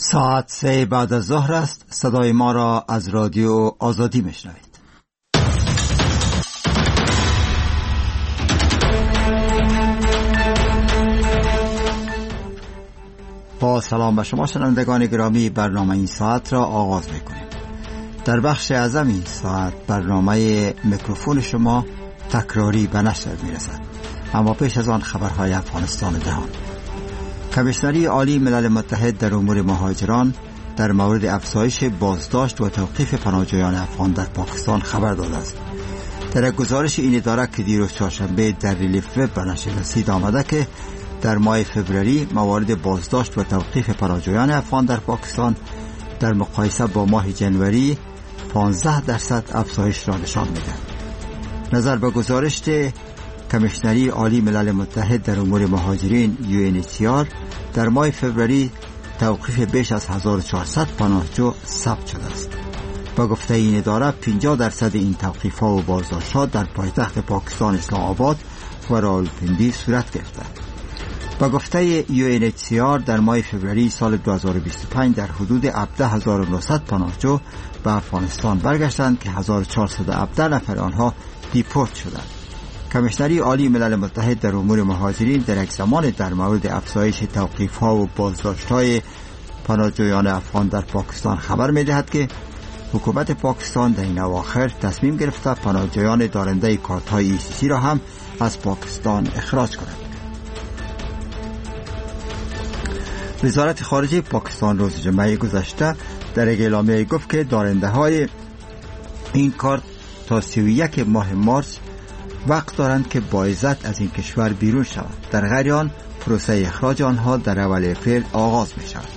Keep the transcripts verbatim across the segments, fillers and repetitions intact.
ساعت سه بعد از ظهر است. صدای ما را از رادیو آزادی میشنوید. با سلام به شما شنوندگان گرامی، برنامه این ساعت را آغاز میکنیم. در بخش اعظم این ساعت برنامه میکروفون شما تکراری به نشر میرسد، اما پیش از آن خبرهای افغانستان و جهان. کمیشنری عالی ملل متحد در امور مهاجران در مورد افزایش بازداشت و توقیف پناهجویان افغان در پاکستان خبر داده است. در گزارش این اداره که دیروز چهارشنبه در ریلیف وب به نشر رسید آمده که در ماه فوریه موارد بازداشت و توقیف پناهجویان افغان در پاکستان در مقایسه با ماه جنوری پانزده درصد افزایش را نشان می‌دهد. نظر به گزارش کمیشنری عالی ملل متحد در امور مهاجرین یو ان اچ سی آر در ماه فوریه توقیف بیش از هزار و چهارصد پناهجو ثبت شده است. با گفته این اداره پنجاه درصد این توقیف‌ها و بازداشت‌ها در پایتخت پاکستان اسلام آباد و راولپنڈی صورت گرفته. با گفته یو ان اچ سی آر در ماه فوریه سال دو هزار و بیست و پنج در حدود هفده هزار و نهصد پناهجو به افغانستان برگشتند که هزار و چهارصد و هفده نفر آنها دیپورت شدند. کمیشنری عالی ملل متحد در امور مهاجرین در یک زمان در مورد افزایش توقیف‌ها و بازداشت‌های پناهجویان افغان در پاکستان خبر می‌دهد که حکومت پاکستان در این اواخر تصمیم گرفته پناهجویان دارنده کارت‌های ای سی سی را هم از پاکستان اخراج کند. وزارت خارجه پاکستان روز جمعه گذشته در یک اعلامیه گفت که دارنده‌های این کارت تا سی و یک ماه مارس وقت دارند که با عزت از این کشور بیرون شوند. در غیر آن پروسه اخراج آنها در اول اپریل آغاز می شود.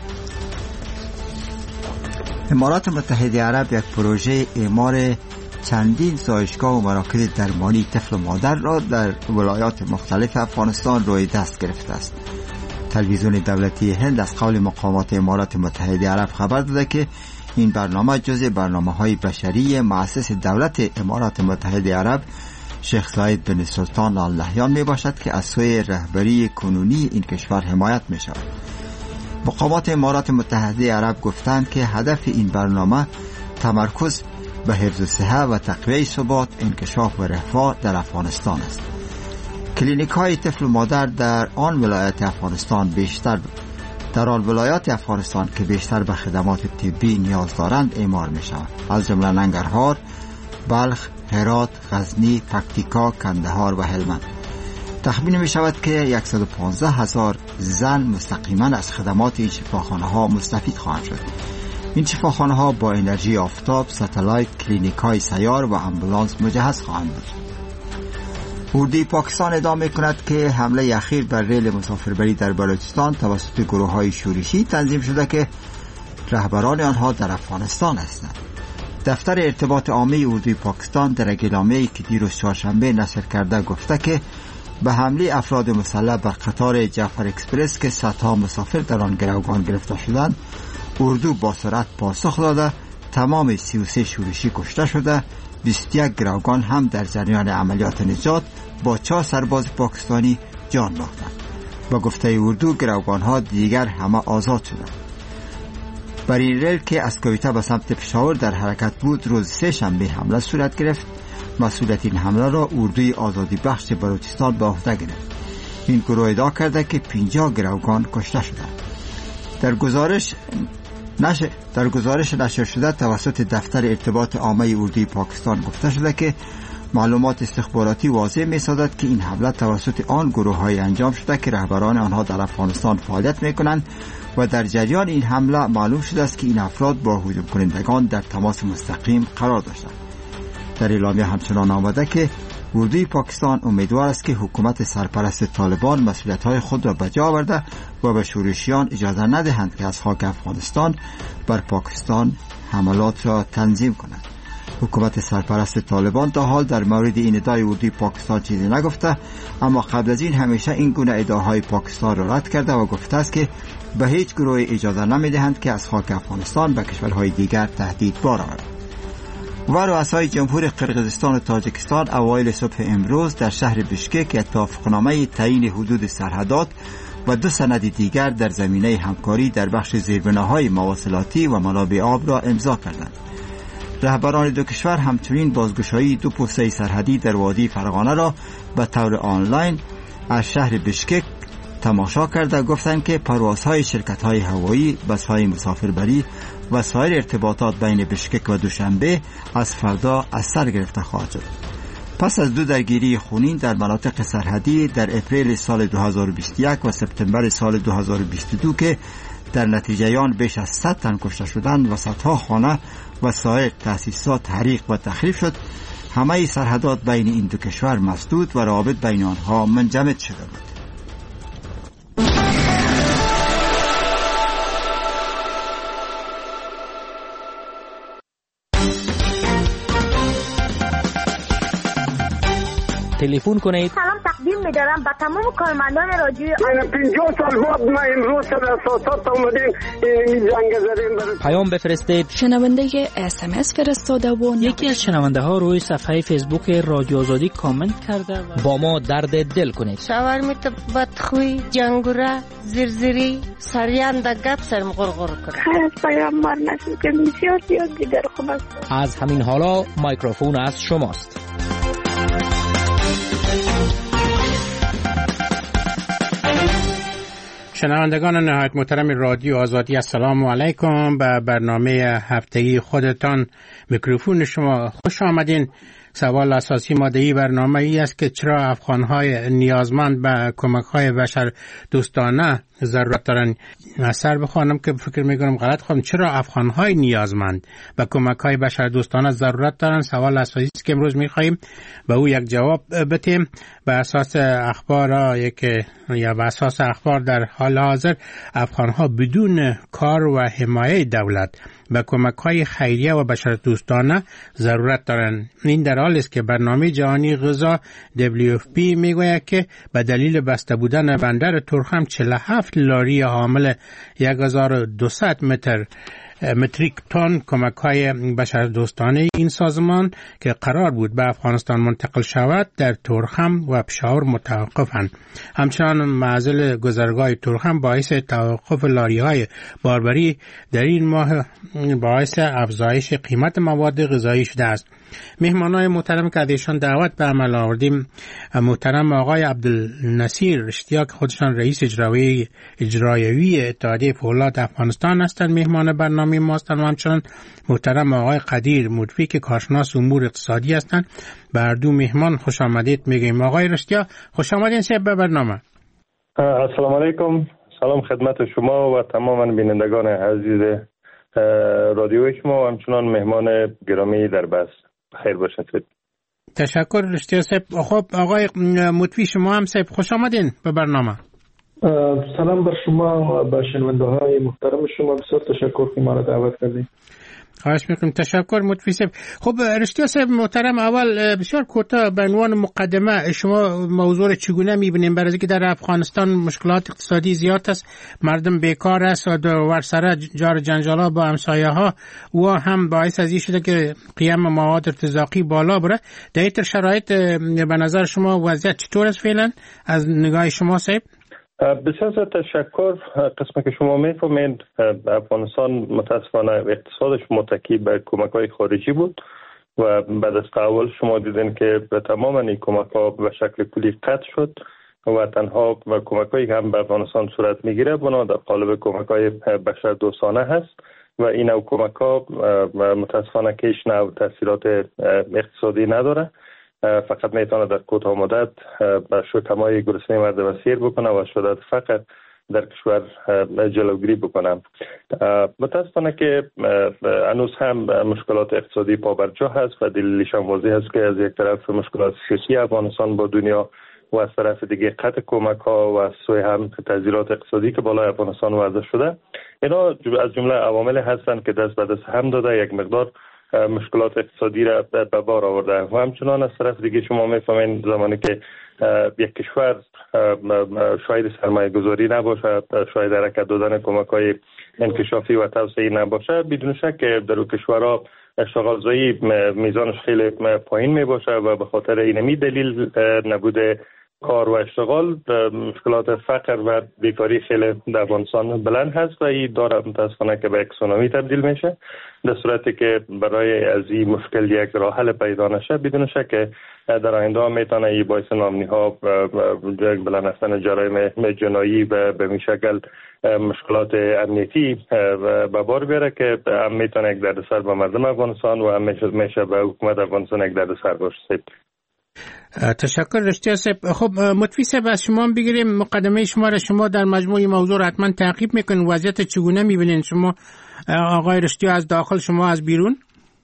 امارات متحده عرب یک پروژه اعمار چندین زایشگاه و مراکز درمانی طفل و مادر را در ولایات مختلف افغانستان روی دست گرفته است. تلویزیون دولتی هند از قول مقامات امارات متحده عرب خبر داده که این برنامه جزء برنامه‌های بشری مؤسس دولت امارات متحده عرب شیخ زاید بن سلطان آل نهیان می باشد که از سوی رهبری کنونی این کشور حمایت می شود. مقامات امارات متحده عرب گفتند که هدف این برنامه تمرکز به حفظ صحت و تقویت ثبات، انکشاف و رفاه در افغانستان است. کلینیک های طفل و مادر در آن ولایت افغانستان بیشتر در آن ولایات افغانستان که بیشتر به خدمات طبی نیاز دارند اعمار می شود، از جمله ننگرهار، بلخ، هرات، غزنی، پکتیکا، کندهار و هلمند. تخمین می شود که صد و پانزده هزار زن مستقیما از خدمات این شفاخانه ها مستفید خواهند شد. این شفاخانه ها با انرژی آفتاب، ستلایت، کلینیک های سیار و امبولانس مجهز خواهند بود. اردوی پاکستان ادعا می کند که حمله اخیر بر ریل مسافربری در بلوچستان توسط گروه های شورشی تنظیم شده که رهبران آنها در افغانستان هستند. دفتر ارتباط عامی اردوی پاکستان در اعلامیه‌ای که دیروز چهارشنبه نشر کرده گفته که به حمله افراد مسلح بر قطار جعفر اکسپرس که صدها مسافر در آن گروگان گرفته شدند، اردو با سرعت پاسخ داده تمام سی و سه شورشی کشته شده، بیست و یک گروگان هم در جریان عملیات نجات با چهار سرباز پاکستانی جان باختند. با گفته اردو گروگان ها دیگر همه آزاد شدند. بر این ریل که از کویته به سمت پشاور در حرکت بود روز سه شنبه حمله صورت گرفت. مسئولیت این حمله را اردوی آزادی بخش بلوچستان به عهده گرفت. این گروه ادعا کرده که پنجاه گروگان کشته شدند. در گزارش نشر در گزارش نشر شده توسط دفتر ارتباط عامی اردوی پاکستان گفته شده که معلومات استخباراتی واضح می‌سازد که این حمله توسط آن گروه‌های انجام شده که رهبران آنها در افغانستان فعالیت می‌کنند و در جریان این حمله معلوم شده است که این افراد با هجوم کنندگان در تماس مستقیم قرار داشتند. در اعلامیه همچنان آمده که اردوی پاکستان امیدوار است که حکومت سرپرست طالبان مسئولیت‌های خود را به جا آورده و به شورشیان اجازه ندهند که از خاک افغانستان بر پاکستان حملات را تنظیم کنند. حکومت سرپرست طالبان تا حال در مورد این ادعای اردوی پاکستان چیزی نگفته، اما قبل از این همیشه این گونه ادعاهای پاکستان را رد کرده و گفته است که به هیچ گروه اجازه نمیدهند که از خاک افغانستان به کشورهای دیگر تهدید بار آورد. و رؤسای جمهور قرقیزستان و تاجیکستان اوایل صبح امروز در شهر بشکک اتفاقنامه تعیین حدود سرحدات و دو سند دیگر در زمینه همکاری در بخش زیربناهای مواصلاتی و منابع آب را امضا کردند. رهبران دو کشور همچنین بازگشایی دو پسته سرحدی در وادی فرغانه را به طور آنلاین از شهر بشکک تماشا کرده گفتند که پروازهای شرکت‌های هوایی، بس‌های مسافربری و سایر ارتباطات بین بشکک و دوشنبه از فردا از سر گرفته خواهد شد. پس از دو درگیری خونین در مناطق سرحدی در اپریل سال دو هزار و بیست و یک و سپتامبر سال دو هزار و بیست و دو که در نتیجه آن بیش از صد تن کشته شدند و صدها خانه و سایر تأسیسات حریق و تخریب شد، همه سرحدات بین این دو کشور مسدود و روابط بین آنها منجمد شده بود. تلفن کنید. سلام تقدیم می‌دارم به تمام کارمندان رادیو. من پنجاه سال بعد ما امروز در اساسات اومدیم این جنگ زدیم. پیام بفرستید. شنونده اس ام اس فرستاده و یکی از شنونده ها روی صفحه فیسبوک رادیو آزادی کامنت کرده و با ما درد دل کنید. شاور میت بدخوی جنگوره زرزری سریان د گپ سرم غرغر کرد. خلاص پیام مار نشد که بسیار زیاد دیگر خوب است. از همین حالا میکروفون از شماست. شنوندگان نهایت محترم رادیو آزادی، السلام علیکم. به برنامه هفتگی خودتان میکروفون شما خوش آمدین. سوال اساسی ماده‌ای برنامه ای است که چرا افغان‌های نیازمند به کمک‌های بشر دوستانه ضرورت دارند. اثر بخوانم که فکر می‌کنم غلط خوام. چرا افغان‌های نیازمند به کمک‌های بشر دوستانه ضرورت دارند؟ سوال اساسی است که امروز می‌خوایم به او یک جواب بدیم. به اساس اخبار یک یا به اساس اخبار در حال حاضر افغان‌ها بدون کار و حمایت دولت به کمک‌های خیریه و بشر دوستانه ضرورت دارند. این در حالی است که برنامه جهانی غذا دبلیو اف پی میگوید که به دلیل بسته بودن بندر تورخم چهل و هفت لاری حامل یک هزار و دویست متر متریک تن کمک‌های بشر دوستانه این سازمان که قرار بود به افغانستان منتقل شود در تورخم و پشاور متوقفند. همچنان معزل گذرگاه تورخم باعث توقف لاری‌های باربری در این ماه باعث افزایش قیمت مواد غذایی شده است. مهمانای محترم که ازشان دعوت به عمل آوردیم محترم آقای عبدالنصیر اشتیاق، خودشان رئیس اجرایی اجرایوی اتحادیه فولاد افغانستان هستند، مهمان برنامه ما هستند. و همچنان محترم آقای قدیر مدفی که کارشناس امور اقتصادی هستند. به هر دو مهمان خوش آمدید میگیم. آقای اشتیاق خوش آمدین صاحب به برنامه. السلام علیکم. سلام خدمت شما و تمام بینندگان عزیز رادیو شما و همچنان مهمان گرامی در بس. خیر باشید. تشکر اشتیاق صاحب. خب آقای مدفی شما هم صاحب خوش آمدین به برنامه. سلام بر شما و به شنونده های محترم شما. بسیار تشکر که ما را دعوت کردید. خواهش میکنم. تشکر مدفی صاحب. خب اشتیاق صاحب محترم، اول بسیار کوتاه به عنوان مقدمه شما موضوع را چگونه میبینیم؟ برای اینکه در افغانستان مشکلات اقتصادی زیاد است، مردم بیکار است و ورسره جار جنجالا با همسایه ها و هم باعث از این شده که قیم مواد ارتزاقی بالا بره. در این شرایط به نظر شما وضعیت چطور است فعلا از نگاه شما صاحب؟ بسیار تشکر. قسمت که شما میفهمید افغانستان متاسفانه اقتصادش متکی به کمک‌های خارجی بود و بعد از تحول شما دیدین که به تمام این کمک‌ها به شکل کلی قطع شد و تنها و کمک‌هایی که هم به افغانستان صورت میگیره بنا در قالب کمک‌های بشر دوستانه هست و این نوع کمک‌ها متاسفانه که هیچ نوع تاثیرات اقتصادی نداره، فقط میتونه در کوتاه مدت به شکمای گرسنه مردم را سیر بکنه و شدت فقر در کشور جلوگیری بکنه. متاسفانه که هنوز هم مشکلات اقتصادی پابرجا هست و دلیلش هم واضح است که از یک طرف مشکلات سیاسی افغانستان با دنیا و از طرف دیگه قطع کمک ها و از سوی هم تعذیرات اقتصادی که بالای افغانستان وضع شده، اینا از جمله عوامل هستند که دست به دست هم داده یک مقدار مشکلات اقتصادی را به بار آورده. و همچنان از طرف دیگه شما میفهمین زمانی که یک کشور شاید سرمایه گذاری نباشه، شاید حرکت دادن کمک های انکشافی و توسعه نباشه، بدون شک در اون کشورها اشتغال زایی میزانش خیلی پایین می باشه و به خاطر اینمی دلیل نبوده کار و اشتغال، مشکلات فقر و بیکاری خیلی در افغانستان بلند هست و این داره متاسفانه که به یک سونامی تبدیل میشه. در صورتی که برای از این مشکل یک راه حل پیدا نشه، بدون شک که در آینده میتونه این باعث نامنی ها بلند هستن جرایم جنایی و به میشکل مشکلات امنیتی به بار بیاره که هم میتونه یک دردسر به مردم افغانستان و هم میشه به حکومت افغانستان یک دردسر باشه. تشکر رشتیا صاحب. خب مطفی صاحب از شما بگیریم، مقدمه شما را شما در مجموع موضوع را حتما تعقیب میکنین. وضعیت چگونه میبینین شما آقای رشتیا، از داخل شما از بیرون؟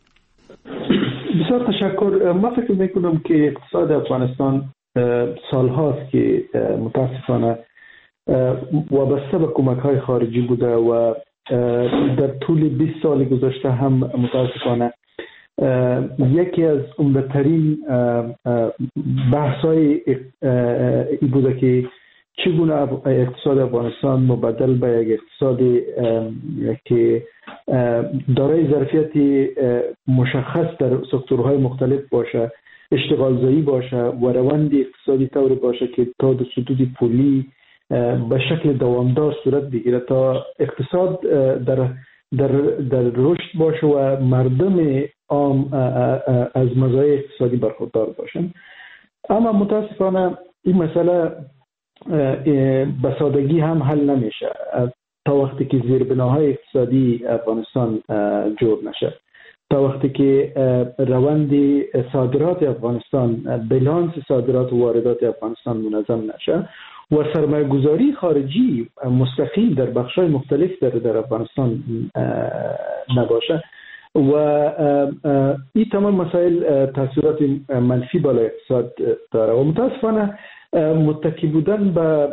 بسیار تشکر. من فکر میکنم که اقتصاد افغانستان سالهاست که متاسفانه وابسته به کمک های خارجی بوده و در طول بیست سال گذشته هم متاسفانه یکی از عمده‌ترین بحث‌های ای بوده که چگونه اقتصاد افغانستان مبدل به یک اقتصاد که دارای ظرفیت مشخص در سکتورهای مختلف باشه، اشتغال زایی باشه و روند اقتصادی طوری باشه که تا دو سدود پولی به شکل دوامدار صورت بگیره تا اقتصاد در در در رشد باشه و مردم عام از مزایای اقتصادی برخوردار باشن. اما متاسفانه این مسئله به سادگی هم حل نمیشه تا وقتی که زیربناهای اقتصادی افغانستان جور نشه، تا وقتی که روند صادرات افغانستان، بلانس صادرات و واردات افغانستان منظم نشه و سرمایه‌گذاری خارجی مستقیم در بخش‌های مختلف در در افغانستان نباشه و این تمام مسائل تاثیرات منفی بالای اقتصاد داره و متاسفانه متکی بودن به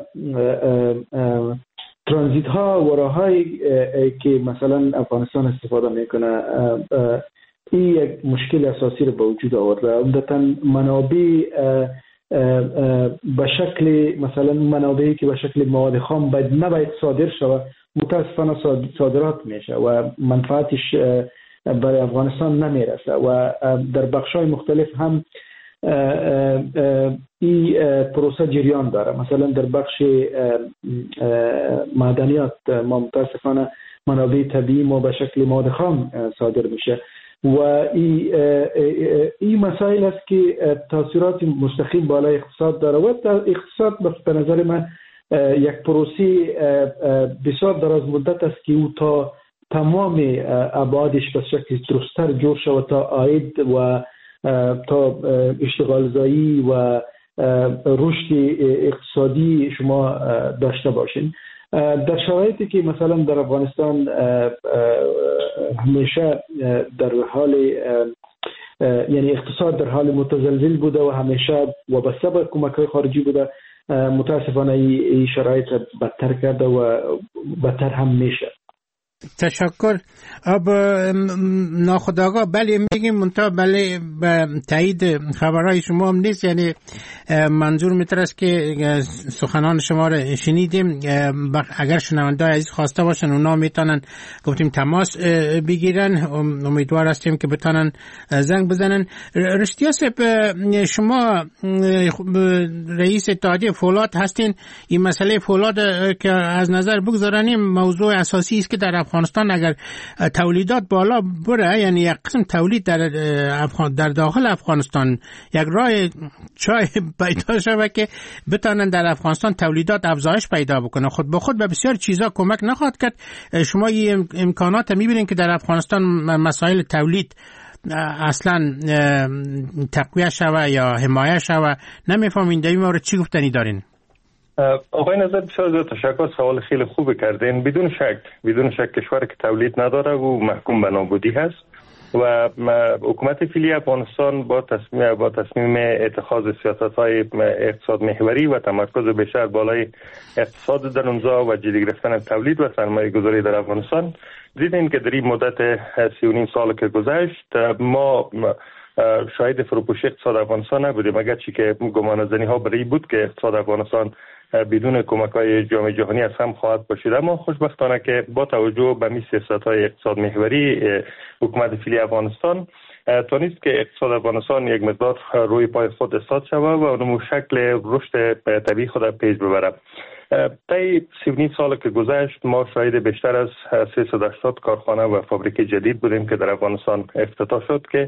ترانزیت ها و راه‌هایی که مثلا افغانستان استفاده میکنه این یک مشکل اساسی رو به وجود آورده. عمدتاً منابع به شکل مثلا منابعی که به شکل مواد خام باید نباید صادر شود متاسفانه صادرات میشه و منفعتش برای افغانستان نمیرسه و در بخش‌های مختلف هم این پروسه جریان داره. مثلا در بخش معدنیات ما متاسفانه منابع طبیعی ما به شکل مواد خام صادر میشه و این ای مسائل است که تاثیرات مستقیم بالای اقتصاد داره و اقتصاد به نظر من یک پروسه بسیار دراز مدت است که او تا تمام ابعادش به شکل درست‌تر جور شود تا عاید و تا اشتغال زایی و رشد اقتصادی شما داشته باشین. در شرایطی که مثلا در افغانستان همیشه در حال یعنی اقتصاد در حال متزلزل بوده و همیشه وابسته به کمک‌های خارجی بوده، متاسفانه این شرایط بدتر کرده و بدتر هم میشه. تشکر. اب ناخودآگاه بله میگیم منتها بله به تایید خبرهای شما هم نیست، یعنی منظور میتر است که سخنان شما را شنیدیم. اگر شنونده‌های عزیز خواسته باشن اونا میتونن گفتیم تماس بگیرن، امیدوار هستیم که بتونن زنگ بزنن. رشتیا صاحب شما رئیس اتحادیه فولاد هستین، این مسئله فولاد که از نظر بگذارنیم موضوع اساسی است که در افغانستان اگر تولیدات بالا بره، یعنی یک قسم تولید در افغان در داخل افغانستان یک راه چای پیدا شود که بتونن در افغانستان تولیدات افزایش پیدا بکنه، خود به خود به بسیار چیزا کمک نخواهد کرد. شما این امکانات میبینید که در افغانستان مسائل تولید اصلا تقویه شود یا حمایه شود؟ نمیفهمین در این مورد چی گفتنی دارین؟ آقای نظر بسیار زیاد تشکر، سوال خیلی خوب کردین. بدون شک بدون شک کشوری که تولید نداره و محکوم به نابودی هست و حکومت فعلی افغانستان با تصمیم با تصمیم اتخاذ سیاست‌های اقتصاد محوری و تمرکز بیشتر بالای اقتصاد در اونجا و جدی گرفتن تولید و سرمایه‌گذاری در افغانستان دیدیم که در این مدت سی و نیم سال که گذشت ما شاهد فروپاشی اقتصاد افغانستان نبودیم، اگرچه که گمانه‌زنی ها برای بود که اقتصاد افغانستان بدون کمک‌های جامعه جهانی از هم خواهد پاشید، اما خوشبختانه که با توجه به می سیاست‌های اقتصاد محوری حکومت فعلی افغانستان توانست که اقتصاد افغانستان یک مقدار روی پای خود استاد شود و اونمو شکل رشد طبیعی خود پیش ببره. طی سی و نیم سال که گذشت ما شاهد بیشتر از سیصد و هشتاد کارخانه و فابریکه جدید بودیم که در افغانستان افتتاح شد که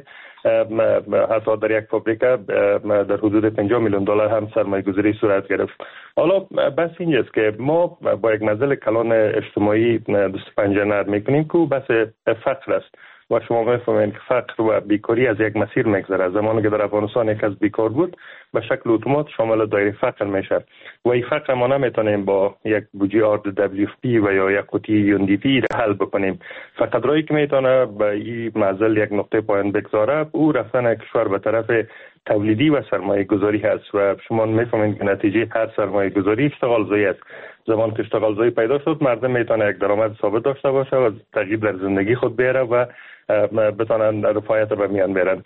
حتی در یک فابریکه در حدود پنجاه میلیون دلار هم سرمایه گذاری صورت گرفت. حالا بس اینجاست که ما با یک منزل کلان اجتماعی دست پنجه نرم میکنیم که بس فقر است و شما میفهمید که فقر و بیکاری از یک مسیر میگذره. زمانی که در افغانستان یک از بیکار بود به شکل اتومات شامل دایره فقر میشه و این فقر ما نمیتونیم با یک بودجه آر دبلیو اف پی و یا یک قوطی یو ان دی پی حل بکنیم. فقط رایی که میتونه به این معضل یک نقطه پایان بگذاره او رفتن کشور به طرف تولیدی و سرمایه گذاری هست و شما میفهمید که نتیجه هر سرمایه گذاری اشتغال زایی است. زمان که اشتغال زایی پیدا شد مردم میتونه یک درآمد ثابت داشته باشه و تغییر در زندگی خود بیاره و بتونن رفاهیت به میان بیارن.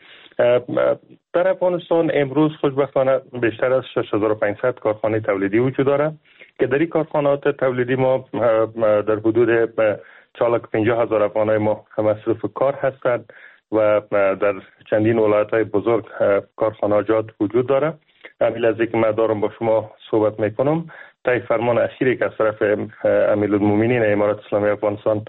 در افغانستان امروز خوشبختانه بیشتر از شش هزار و پانصد کارخانه تولیدی وجود داره که در این کارخانات تولیدی ما در حدود چهارصد و پنجاه هزار افغانای ما مصروف کار هستند و در چندین ولایت‌های بزرگ کارخانجات وجود داره. قبل از اینکه من دارم با شما صحبت میکنم طی فرمان اخیری که از طرف امیرالمومنین امارات اسلامی افغانستان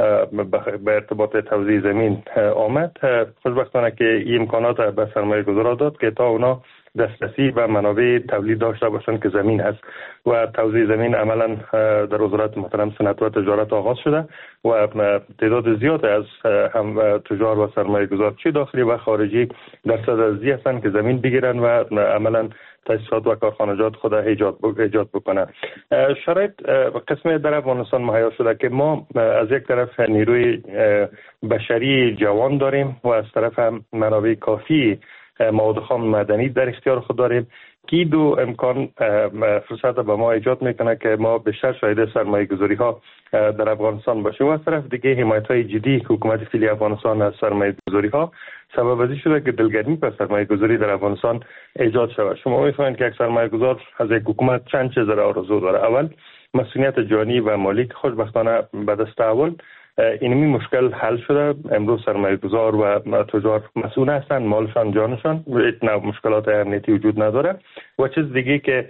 به ارتباط توزیع زمین آمد، خوشبختانه که این امکانات به سرمایه گذارا داد که تا اونا دسترسی و منابع تولید داشته باشند که زمین هست و توزیع زمین عملا در وزارت محترم صنعت و تجارت آغاز شده و تعداد زیاد از هم تجار و سرمایه گذار چه داخلی و خارجی در صدد هستند که زمین بگیرن و عملا تاسیسات و کارخانجات خود ایجاد ایجاد بکنه. شرایط قسمی در افغانستان مهیا شده که ما از یک طرف نیروی بشری جوان داریم و از طرف هم منابع کافی مواد خام مدنی در اختیار خود داریم که دو امکان فرصت به ما ایجاد میکنه که ما بیشتر شاهد سرمایه گذاری ها در افغانستان باشیم و از طرف دیگه حمایت های جدی حکومت فعلی افغانستان از سرمایه گذاری ها سبب ازی شده که دلگرمی پر سرمایه گذاری در افغانستان ایجاد شود. شما میفهمید که یک سرمایه گذار از یک حکومت چند چیز را آرزو داره. اول مسئولیت جانی و مالی که خوشبختانه به دست اول اینمی مشکل حل شده. امروز سرمایه گذار و تجار مسئول هستند، مالشان جانشان، هیچ مشکلات امنیتی وجود نداره. و چیز دیگه که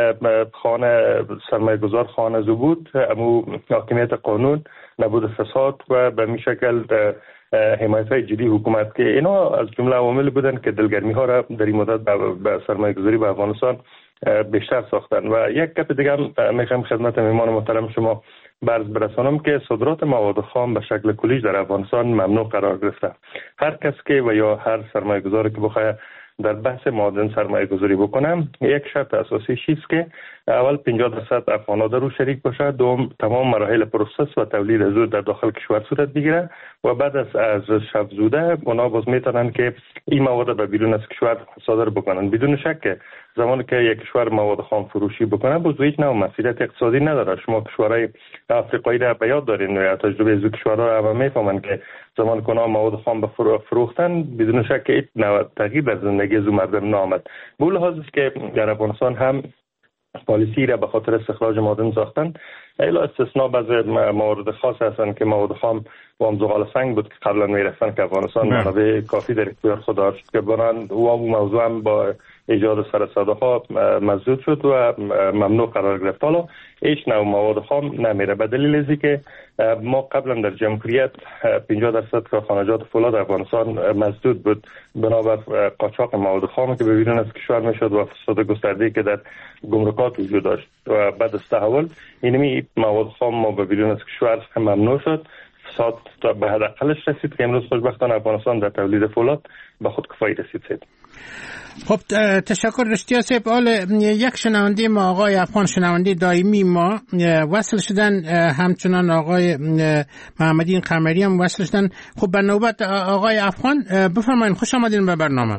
خانه سرمایه گذار خانه زبود امو حاکمیت قانون، نبود فساد و به می شکل حمایت های جدی حکومت که اینا از جمله عوامل بودن که دلگرمی ها را در این مدت به سرمایه گذاری به افغانستان بیشتر ساختن. و یک گپ دیگه هم میخوام خدمت مهمان محترم شما برز برسانم که صادرات مواد خام به شکل کلی در افغانستان ممنوع قرار گرفته. هر کس که و یا هر سرمایه گذاری که بخواد در بحث معادن سرمایه گذاری بکنم یک شرط اساسی چیست که اول پنجاه درصد افغانا در رو شریک باشه، دوم تمام مراحل پروسس و تولید زود در داخل کشور صورت بگیره و بعد از از شب زوده اونا باز میتونن که این مواد به بیرون از کشور صادر بکنن. بدون شک زمانی که یک کشور مواد خام فروشی بکنه باز هیچ نوع مسئولیت اقتصادی نداره. شما کشورهای آفریقایی را به یاد دارین و تجربه از کشورها را هم میفهمن که زمان که اونا مواد خام به فروختن بدون شک هیچ نوع تغییر در زندگی از مردم نامد. به لحاظ است که در افغانستان هم پالیسی را به خاطر استخراج معادن ساختن. الا استثناء بعض موارد خاص هستند که مواد خام و هم زغال سنگ بود که قبلا میرفتن که افغانستان منابع کافی در اختیار خود داشت که بران و موضوع هم با ایجاد سرسدها مسدود شد و ممنوع قرار گرفت. حالا هیچ نوع مواد خام نمیره به دلیل ازی که ما قبلا در جمهوریت پنجاه درصد کارخانجات فولاد افغانستان مسدود بود بنابر قاچاق مواد خام که به بیرون از کشور میشد و فساد گسترده که در گمرکات وجود داشت و بعد از تحول اینمی مواد خام ما به بیرون از کشور ممنوع شد. فساد به حداقلش رسید که امروز خوشبختانه افغانستان در تولید فولاد به خود کفایی رسید. خب تشکر رشتیا صاحب. حال یک شنونده ما آقای افغان شنونده دائمی ما وصل شدن، همچنان آقای محمدین قمری هم وصل شدن. خب به نوبت آقای افغان بفرمایید. خوش آمدین به برنامه.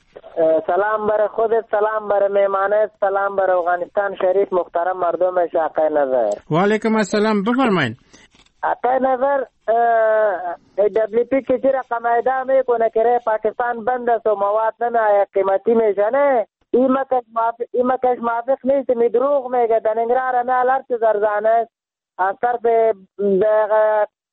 سلام برای خودت، سلام برای مهمانت، سلام برای افغانستان شریف محترم مردم شاقه نظر. و علیکم السلام. بفرمایید. آقای نظر دبلیو پی که چی رقم ایده میکنه که پاکستان بند است و مواد نمیآید قیمتی میشنه، این مکش موافق نیست، می دروغ میگه. در ننگرهار همه الارچ زرزانه است از طرف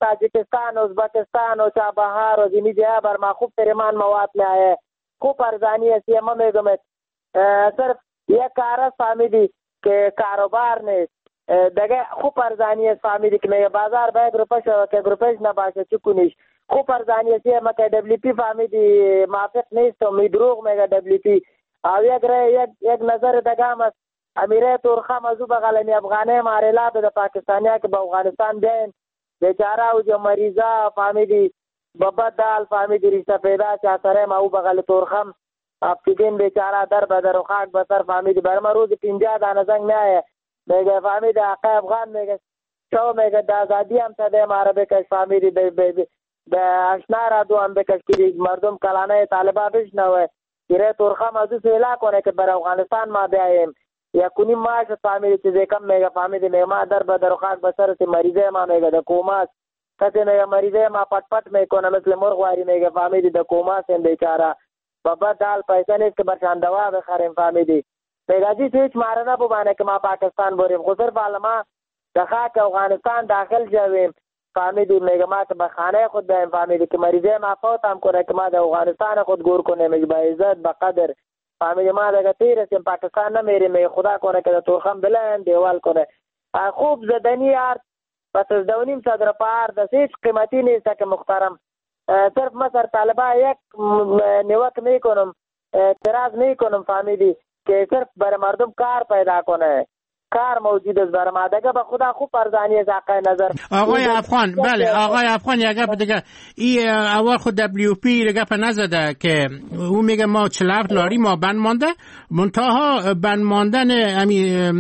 تاجکستان ازبکستان و چابهار و زمین جهه بر ما خوب ترمان مواد می آیه، خوب ارزانی است. ما میگم صرف یک کار است فهمیدی که کاروبار نیست دیگه، خوب ارزانی است فهمیدی که میگه بازار به یک روپش و که روپش نباشه چی کنیش. خوب ارزانی است ما که دبلی پی فهمیدی موافق نیست و می دروغ میگه دبلی پی. او یک یک یک نظر دیگه هم است، امیره تورخم ازو بغلنی افغانه مارلا به پاکستانیا که به افغانستان بیاین بیچاره او جو مریضا فهمیدی بابا دال فهمیدی رشته پیدا چا سره ما او بغل تورخم افتیدین بیچاره در بدر و خاک بسر فهمیدی برما روز پینجا دانه زنگ میایه میگه فهمیدی آقا افغان میگه شو میگه دا آزادی هم تده ماره بکش فهمیدی به اشنا را دو هم بکش که مردم کلانه طالبا بشنوه ایره تورخم ازو سویلا کنه که بر افغانستان ما بیاییم یا کنی ماش فهمیدی چیزی کم میگه فهمیدی میگه ما در بدر و خاک بسر سی مریضه ما میگه ده کوماس کسی میگه مریضه ما پت پت میکنه مثل مرغواری میگه فهمیدی ده کوماس این بیچاره بابا دال پیسه نیست که برشان دوا بخریم فهمیدی میگه جی هیچ ماره نبوبانه که ما پاکستان بریم خود صرف حالا ما ده خاک افغانستان داخل جویم فهمیدی میگه ما که به خانه خود بیم فهمیدی که مریضه ما فوت هم کنه که ما ده افغانستان خود گور کنه میگه با عزت با قدر فهمیدی ما دیگه تیرسیم پاکستان نمیریم میگه خدا کنه که ده تورخم بلند دیوال کنه خوب زدنی یار پس از دونیم صدر پار دست هیچ قیمتی نیست که محترم صرف ما سر طالبا یک نیوک میکنم اعتراض میکنم فهمیدی که صرف برای مردم کار پیدا کنه کار موجود است برای ما دیگه به خدا خوب ارزانی است حق نظر آقای افغان. بله آقای افغان یک گپ دیگه ای اول خود دبلیو پی دیگه په نزده که او میگه ما چهل و هفت لاری ما بند مانده منتها بند ماندن امی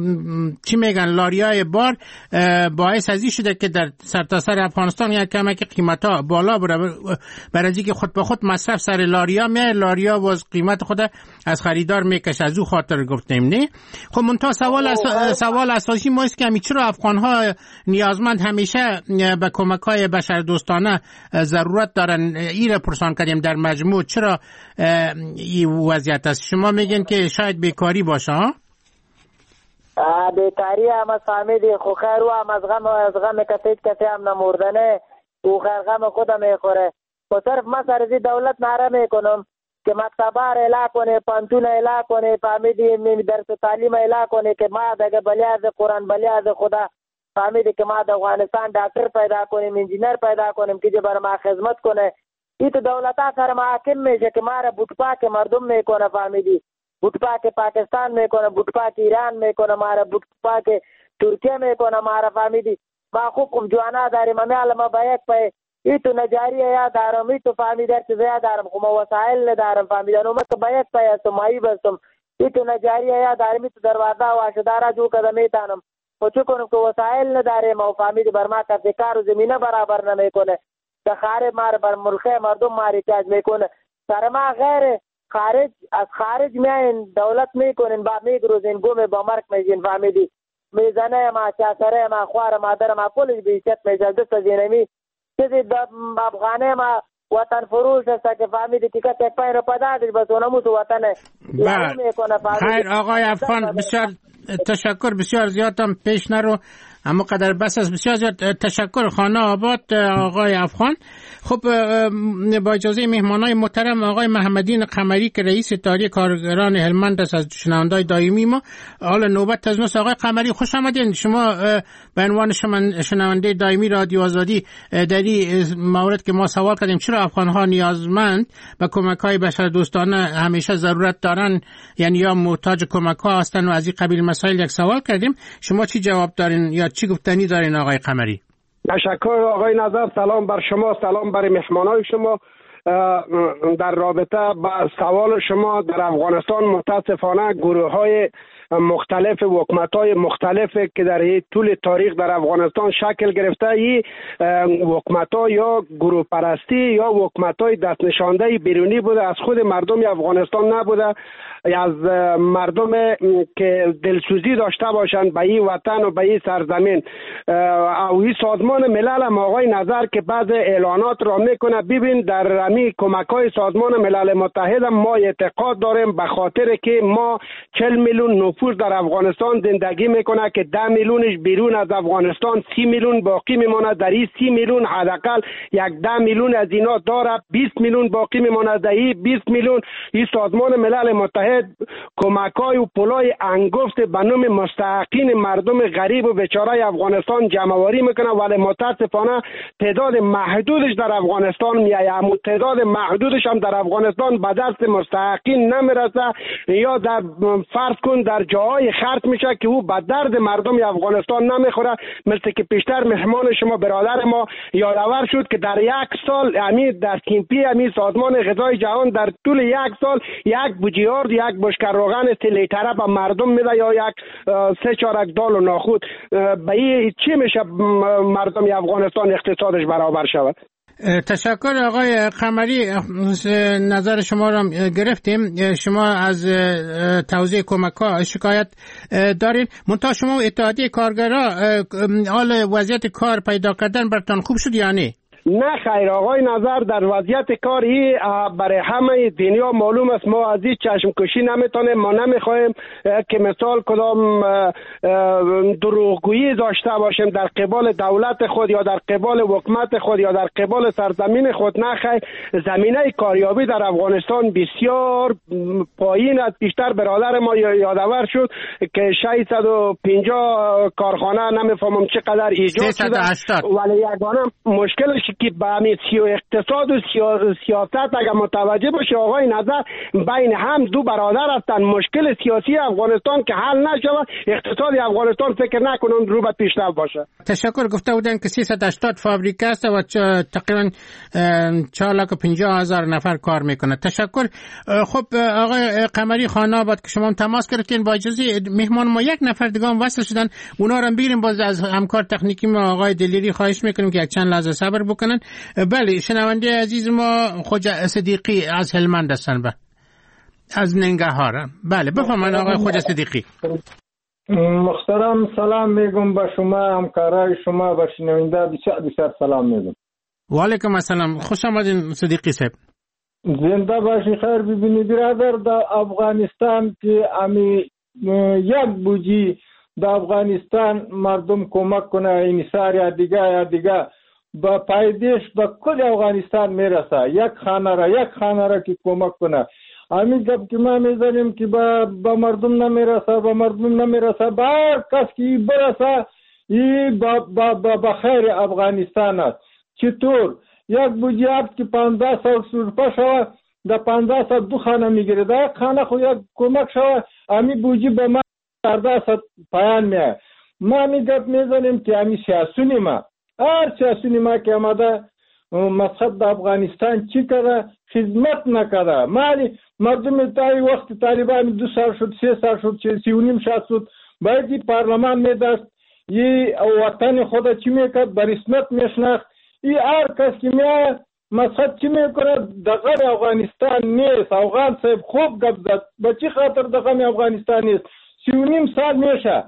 چی میگن لاریای بار باعث ازی شده که در سرتاسر افغانستان یک کمک قیمتا بالا بره برای اینکه خود به خود مصرف سر لاریا میاد لاریا باز قیمت خود از خریدار میکشه از او خاطر گفتیم نه. خب منتها سوال سوال اساسی ما است که چرا افغان‌ها نیازمند همیشه به کمک‌های بشردوستانه ضرورت دارن. این را پرسان کردیم در مجموع چرا این وضعیت است. شما میگین که شاید بیکاری باشه ها؟ بیکاری هم فهمیدی خو خیر و هم از غم از غم کسید کسی هم نموردنه او خیر غم خودم میخوره و صرف ما سرزی دولت ناره میکنم که مکتبار اعلا کنه پانتون اعلا کنه فهمیدی درس تعلیم اعلا کنه که ما دیگه بلیاز قرآن بلیاز خدا فهمیدی که ما در افغانستان دکتر پیدا کنیم انجینر پیدا کنیم که بر ما خدمت کنه. این تو دولت ها سر محاکم میشه که ما را بوتپاک مردم میکنه فهمیدی بوتپاک پاکستان میکنه بوتپاک ایران میکنه ما را بوتپاک ترکیه میکنه ما را فهمیدی ما خوب خوب جوانا داریم امیال ما با یک پای ای تو نجاریه یا دارم ای تو فهمیدر چیزه یا دارم خب وسائل ندارم فهمیدن اومد که باید پایستم مایی بستم ای تو نجاریه یا دارم ای تو دروازه و آشدارا جو کده میتانم و چو کنم که وسائل نداریم و فهمیدی بر ما کسی کار و زمینه برابر نمیکنه دخاره مار بر ملخه مردم ماری تاج میکنه سر ما غیر خارج از خارج میاین دولت میکنین با میگروزین گومه با مرک میزین فهمیدی میزنه ما چاسره ما خوار مادر ما کلش بیشت میزل دست زینمی چیزی در افغانه ما وطن فروش است که فهمیدی که کسی پای رو پدادش بس اونموس وطنه خیر آقای افغان بسیار تشکر بسیار زیادم پیش نرو اما قدر بس است. بسیار زیاد تشکر خانه آباد آقای افغان. خب با اجازه مهمانای محترم آقای محمدین قمری که رئیس اتحادیه کارگران هلمند است از شنوندای دائمی ما حالا نوبت از ماست. آقای قمری خوش آمدین. شما به عنوان شنونده دائمی رادیو آزادی در این مورد که ما سوال کردیم چرا افغان‌ها نیازمند به کمک‌های بشردوستانه همیشه ضرورت دارن یعنی یا محتاج کمک‌ها هستن و از این قبیل مسائل یک سوال کردیم شما چی جواب دارین یا چی گفتنی دارین آقای قمری؟ تشکر آقای نظر. سلام بر شما سلام بر مهمانای شما. در رابطه با سوال شما در افغانستان متاسفانه گروه های مختلف حکومت‌های مختلف که در طول تاریخ در افغانستان شکل گرفته این حکومت‌ها یا گروه پرستی یا حکومت‌های دست نشانده بیرونی بوده از خود مردم افغانستان نبوده از مردم که دلسوزی داشته باشند به این وطن و به این سرزمین. او این سازمان ملل هم آقای نظر که بعض اعلانات را میکنه ببین در امی کمک‌های سازمان ملل متحد ما اعتقاد داریم به خاطر که ما چهل میلیون نفوس در افغانستان زندگی میکنه که ده میلیونش بیرون از افغانستان، سی میلیون باقی میمونه. در این سی میلیون حداقل یک ده میلیون از اینا داره، بیست میلیون باقی میمونه. در این بیست میلیون این سازمان ملل متحد کمکای و پولای انگفت به نام مستحقین مردم غریب و بیچاره افغانستان جمع‌آوری میکنه، ولی متاسفانه تعداد محدودش در افغانستان میایه. اما تعداد محدودش هم در افغانستان به دست مستحقین نمیرسه، یا در فرض کن در جاهای خرج میشه که او به درد مردم افغانستان نمیخوره. مثل که پیشتر مهمان شما برادر ما یادآور شد که در یک سال امی در کیمپی امی سازمان غذای جهان در طول یک سال یک بوجیارد یک بشکه روغن سه لیتره به مردم میده یا یک سه چارک دال و ناخود. به این چی میشه مردم افغانستان اقتصادش برابر شود؟ تشکر آقای قمری، نظر شما را گرفتیم. شما از توزیع کمک‌ها شکایت دارین، منتها شما اتحادیه کارگرها حال وضعیت کار پیدا کردن برتان خوب شد یا نه؟ نه خیر آقای نظر، در وضعیت کار ای برای همه دنیا معلوم است. ما از این چشم کشی نمیتونیم، ما نمیخوایم که مثال کدام دروغگویی داشته باشیم در قبال دولت خود یا در قبال حکومت خود یا در قبال سرزمین خود. نه خیر، زمینه کاریابی در افغانستان بسیار پایین است. بیشتر برادر ما یادآور شد که ششصد و پنجاه کارخانه نمیفهمم چقدر ایجاد شده، ولی یگانه مشکلش که به همین سی و اقتصاد و سیاست اگر متوجه باشه آقای نظر، بین هم دو برادر هستند. مشکل سیاسی افغانستان که حل نشود، اقتصاد افغانستان فکر نکنم رو به پیشرفت باشه. تشکر. گفته بودن که سیصد و هشتاد فابریکه است و تقریبا چهار لاخ و پنجاه هزار نفر کار میکنه. تشکر. خب آقای قمری خان آباد که شما تماس گرفتین، با اجازه مهمان ما یک نفر دیگه هم وصل شدن، اونا رو بگیریم. باز از همکار تکنیکی ما آقای دلیری خواهش میکنیم که یک چند لحظه صبر بکنن. بله، شنونده عزیز ما خواجه صدیقی از هلمند هستن، از ننگرهار. بله بفرمایید آقای خواجه صدیقی. محترم سلام میگم به شما، همکارای شما و شنونده بسیار بسیار سلام میگم. و علیکم السلام، خوش آمدین صدیقی صاحب. زنده باشی. خیر ببینید برادر، در افغانستان که امی یک بوجی در افغانستان مردم کمک کنه، این سال یا دیگه یا دیگه با پایدیش با کل افغانستان میرسه. یک خانه را یک خانه را که کمک کنه، همین گپ که ما میزنیم که با, با مردم نمیرسه، با مردم نمیرسه، با هر کس که برسه این با, با, با, با خیر افغانستان است. چطور؟ یک بوجیارد که پانزده سال سرپا شوه، در پانزده سال دو خانه میگیره، در یک خانه خود یک کمک شوه، همین بوجی به ما چهارده سال پایان میه. ما همین گپ میزنیم که همین سیاسونی ما هر سیاسونی ما که آمده مقصد در افغانستان چی کرده؟ خدمت نکرده. مالی مردم تایی وقت طالبان دو سال شد، سه سال شد، سی و نیم سال شد، باید این پارلمان میداشت، این وطن خود چی میکرد؟ به رسمیت میشناخت. این هر کس که میاد مقصد چی میکنه؟ دغه افغانستان نیست. افغان صاحب خوب گپ زد، به چی خاطر دغه افغانستان نیست؟ سی و نیم سال میشه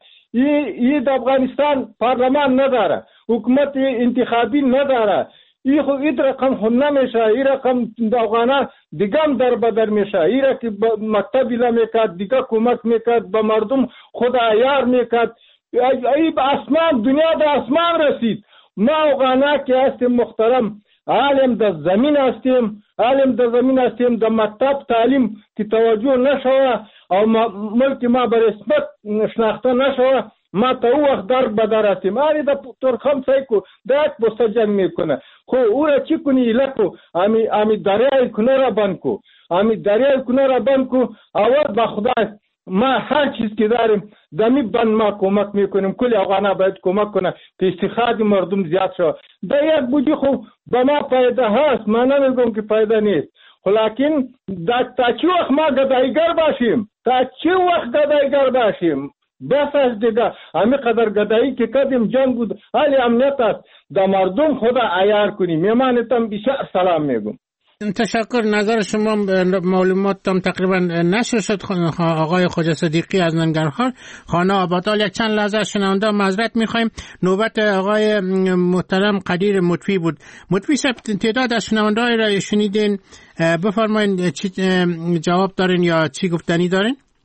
این در افغانستان پارلمان نداره، حکومت انتخابی نداره. این خود این رقم خود نمیشه. این رقم در افغانان دیگه هم در بدر میشه. این را که مکتبی نمیکرد، دیگه کمک میکرد، به مردم خود عیار میکرد. این به اسمان، دنیا در اسمان رسید. ما افغانا که هستیم محترم، عالم در زمین هستیم، عالم در زمین هستیم، در مکتب تعلیم که توجه نشوه او ملک ما به رسمیت شناخته نشوه، ما تا او وقت در بدر هستیم. آنی در ترخم سایکو در یک بسته جنگ میکنه. خو او را چی کنی؟ ایلکو امی, امی دریای کنه را بند کو، امی دریای کنه را بند کو. اول با خدای ما هر چیز که داریم دمی بند ما کمک میکنیم. کلی افغانا باید کمک کنه که استخراج مردم زیاد شد. در یک بودی خو به ما پیدا هست، ما نمیگم که پیدا نیست. لیکن تا چی وقت ما گدایگر باشیم؟ تا چی وقت گدایگر باشیم؟ بس از دیگه همین قدر گدایی که کردیم جنگ بود، حالی امنیت است. در مردم خدا عیار کنیم. میمانتم بسیار سلام میگم. تشکر. نظر شما معلوماتم تقریبا نشر شد. آقای خواجه صدیقی از ننگرهار خانه آبادال. یک چند لحظه شنونده معذرت میخوایم. نوبت آقای محترم قدیر مطفی بود. مطفی صاحب تعداد از شنونده های را شنیدین، بفرمایید چی جواب دارین یا چی گفتنی دارین؟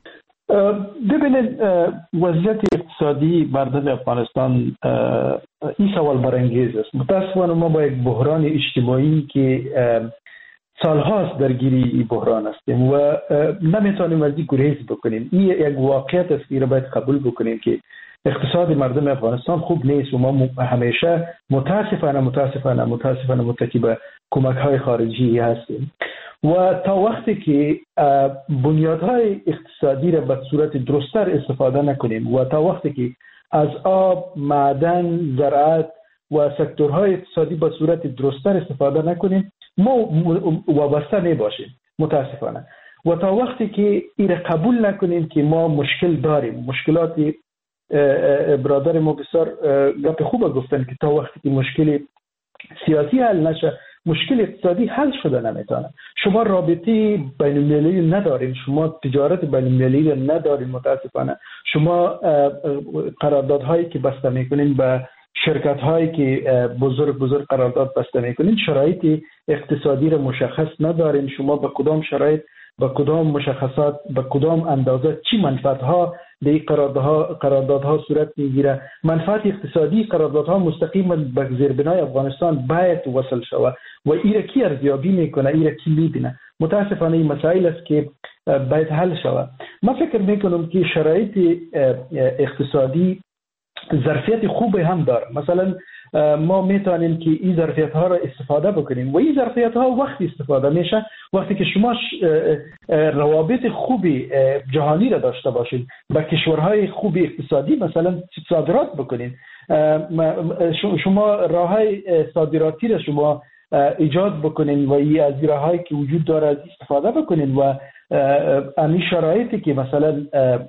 ببینید وضعیت اقتصادی مردم افغانستان این سوال برانگیز است. متاسفانه ما با یک بحران اجتماعی که سالهاست درگیری این بحران هستیم و نمیتونیم از این گریز بکنیم. این یک واقعیت است که باید قبول بکنیم که اقتصاد مردم افغانستان خوب نیست و ما همیشه متاسفانه متاسفانه متاسفانه متکی به کمک های خارجی هستیم و تا وقتی که بنیادهای اقتصادی را به صورت درست‌تر استفاده نکنیم و تا وقتی که از آب، معدن، زراعت و سکتورهای اقتصادی به صورت درست‌تر استفاده نکنیم ما وابسته نباشیم متاسفانه و تا وقتی که این را قبول نکنیم که ما مشکل داریم. مشکلاتی برادر ما بسیار گپ خوب گفتن که تا وقتی که مشکل سیاسی حل نشه مشکل اقتصادی حل شده نمیتونه. شما رابطه بین المللی ندارین، شما تجارت بین المللی ندارین متاسفانه. شما قراردادهایی که بسته میکنین با شرکت هایی که بزرگ بزرگ قرارداد بسته میکنین شرایط اقتصادی را مشخص ندارین. شما به کدام شرایط، به کدام مشخصات، به کدام اندازه چی منفعت ها در این قراردادها قراردادها صورت میگیره. منفعت اقتصادی قراردادها مستقیما به زیربنای افغانستان باید وصل شود و این را کی ارزیابی میکنه، این را کی میبینه. متاسفانه این مسائل است که باید حل شود. من فکر میکنم که شرایط اقتصادی ظرفیت خوبی هم داره. مثلا ما میتونیم که این ظرفیت ها را استفاده بکنیم و این ظرفیت ها وقتی استفاده میشه وقتی که شما روابط خوبی جهانی را داشته باشید، با کشورهای خوبی اقتصادی مثلا صادرات بکنید. شما راههای صادراتی را شما ایجاد بکنین و این از راههایی که وجود داره از استفاده بکنین و این شرایطی که مثلا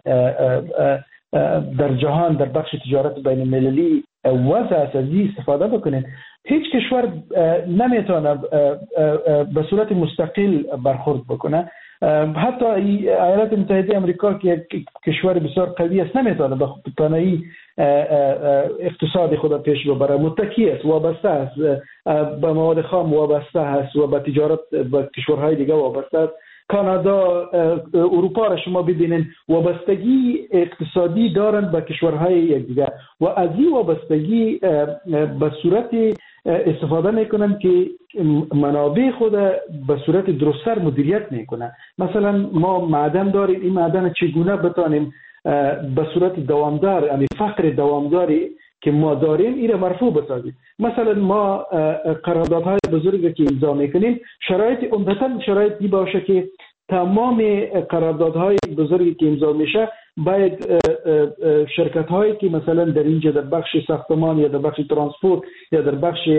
در جهان در بخش تجارت بین المللی وضع است از این استفاده بکنین. هیچ کشور نمیتونه به صورت مستقل برخورد بکنه. حتی ایالات متحده آمریکا که کشور بسیار قوی است نمیتونه به تنهایی اقتصاد خود پیش ببره. متکی است، وابسته است به مواد خام، وابسته است و به تجارت با کشورهای دیگه وابسته است. کانادا، اروپا را شما ببینید وابستگی اقتصادی دارند به کشورهای دیگه و از این وابستگی به صورت استفاده میکنن که منابع خود به صورت درست‌تر مدیریت میکنه. مثلا ما معدن داریم، این معدن چگونه بتانیم به صورت دوامدار، یعنی فقر دوامداری که ما داریم این را مرفوع بسازیم. مثلا ما قراردادهای بزرگی که امضا میکنیم شرایط عمدتاً شرایطی باشه که تمام قراردادهای بزرگی که امضا میشه باید شرکت هایی که مثلا در اینجا در بخش ساختمان یا در بخش ترانسپورت یا در بخش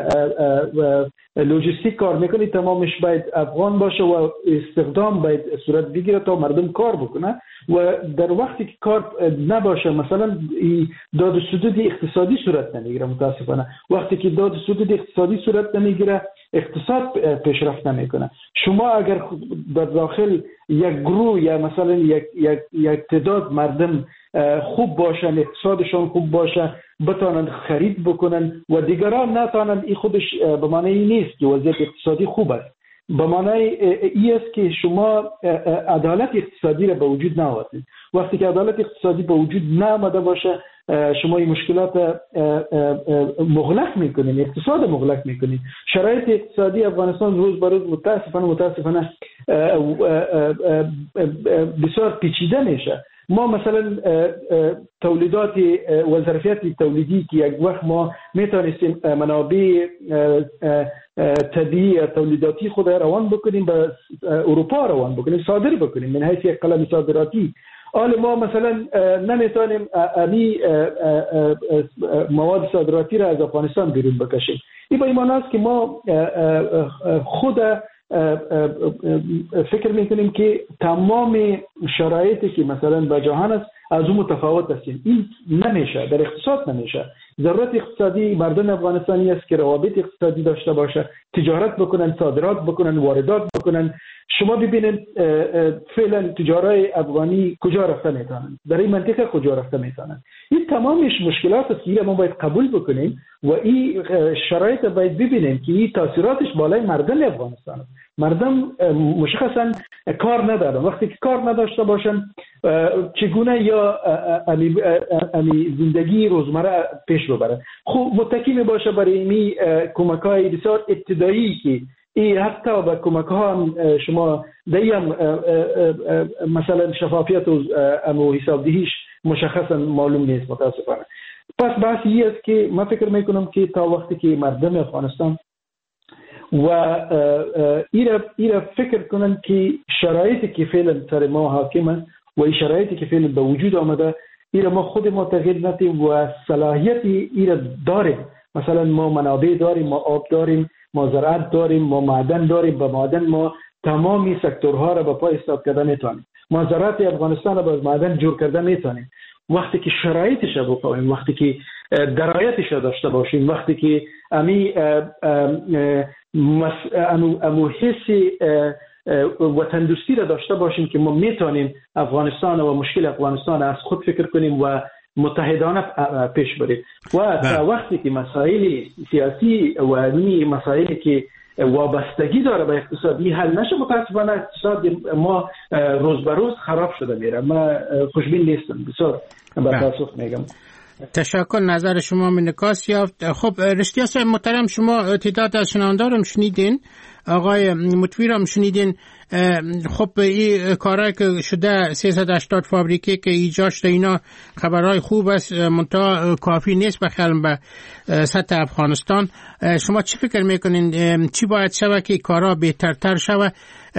لوجستیک کار میکنه تمامش باید افغان باشه و استخدام باید صورت بگیره تا مردم کار بکنه و در وقتی که کار نباشه مثلا داد و ستد اقتصادی صورت نمیگیره. متاسفانه وقتی که داد و ستد اقتصادی صورت نمیگیره اقتصاد پیشرفت نمیکنه. شما اگر در داخل یک گروه یا مثلا یک یک یک تعداد مردم خوب باشن، اقتصادشون خوب باشه، بتونن خرید بکنن و دیگران نتونن، این خودش به معنی نیست که وضعیت اقتصادی خوب است. به معنی این است که شما عدالت اقتصادی را به وجود نآورید. وقتی که عدالت اقتصادی به وجود نآمده باشه شما این مشکلات مغلق میکنین، اقتصاد مغلق میکنین. شرایط اقتصادی افغانستان روز به روز متاسفانه متاسفانه بسیار پیچیده میشه. ما مثلا تولیدات و ظرفیت تولیدی که یک وقت ما میتونستیم منابع طبیعی تولیداتی خود روان بکنیم به اروپا روان بکنیم، صادر بکنیم من حیث یک قلم صادراتی. حالا ما مثلا نمیتونیم امی مواد صادراتی را از افغانستان بیرون بکشیم. این با این معنی است که ما خود فکر میکنیم که تمام شرایطی که مثلا به جهان است از اون متفاوت هستیم. این نمیشه، در اقتصاد نمیشه. ضرورت اقتصادی مردم افغانستانی است که روابط اقتصادی داشته باشه، تجارت بکنن، صادرات بکنن، واردات بکنن. شما ببینید فعلا تجارای افغانی کجا رفته میتونن، در این منطقه کجا رفته میتونن. این تمامش مشکلات است که ما باید قبول بکنیم و این شرایط باید ببینیم که این تاثیراتش بالای مردم افغانستان است. مردم مشخصا کار ندارن، وقتی که کار نداشته باشن چگونه یا امی زندگی روزمره پیش ببرن. خب متکی باشه برای این کمک‌های بسیار ابتدایی که این حتی با کمک‌ها هم شما دیم مثلا شفافیت و امو حسابدهیش مشخصا معلوم نیست متاسفانه. پس بحث این است که من فکر میکنم که تا وقتی که مردم افغانستان و ایره ایره فکر کنن که شرایطی که فعلا سر ما حاکمه و این شرایطی که فعلا به وجود آمده ایره ما خود ما تغییر ندیم و صلاحیتی ایره داریم. مثلا ما منابع داریم، ما آب داریم، ما زراعت داریم، ما معدن داریم. با معدن ما تمامی سکتورها را به پای ایستاد کرده میتونیم. ما زراعت افغانستان را با معدن جور کرده میتونیم وقتی که شرایطش را بفهمیم، وقتی که درایتش را داشته باشیم، وقتی که امی امو حس وطن دوستی را داشته باشیم که ما میتونیم افغانستان و مشکل افغانستان از خود فکر کنیم و متحدانه پیش بریم. و تا وقتی که مسائل سیاسی و علمی مسائلی که وابستگی داره به اقتصادی حل نشه، متاسفانه اقتصاد ما روز به روز خراب شده میره. من خوشبین نیستم، بسیار با تاسف میگم. تشکر، نظر شما منعکس یافت. خب رشتیا صاحب محترم، شما تعداد از شنوندارم شنیدین، آقای مطوی را شنیدین. خب این کارهایی که شده سیصد و هشتاد فابریکه که ایجاد شده اینا خبرهای خوب است، منتها کافی نیست بخیرم به سطح افغانستان. شما چی فکر میکنین چی باید شود که کارها بهترتر شود؟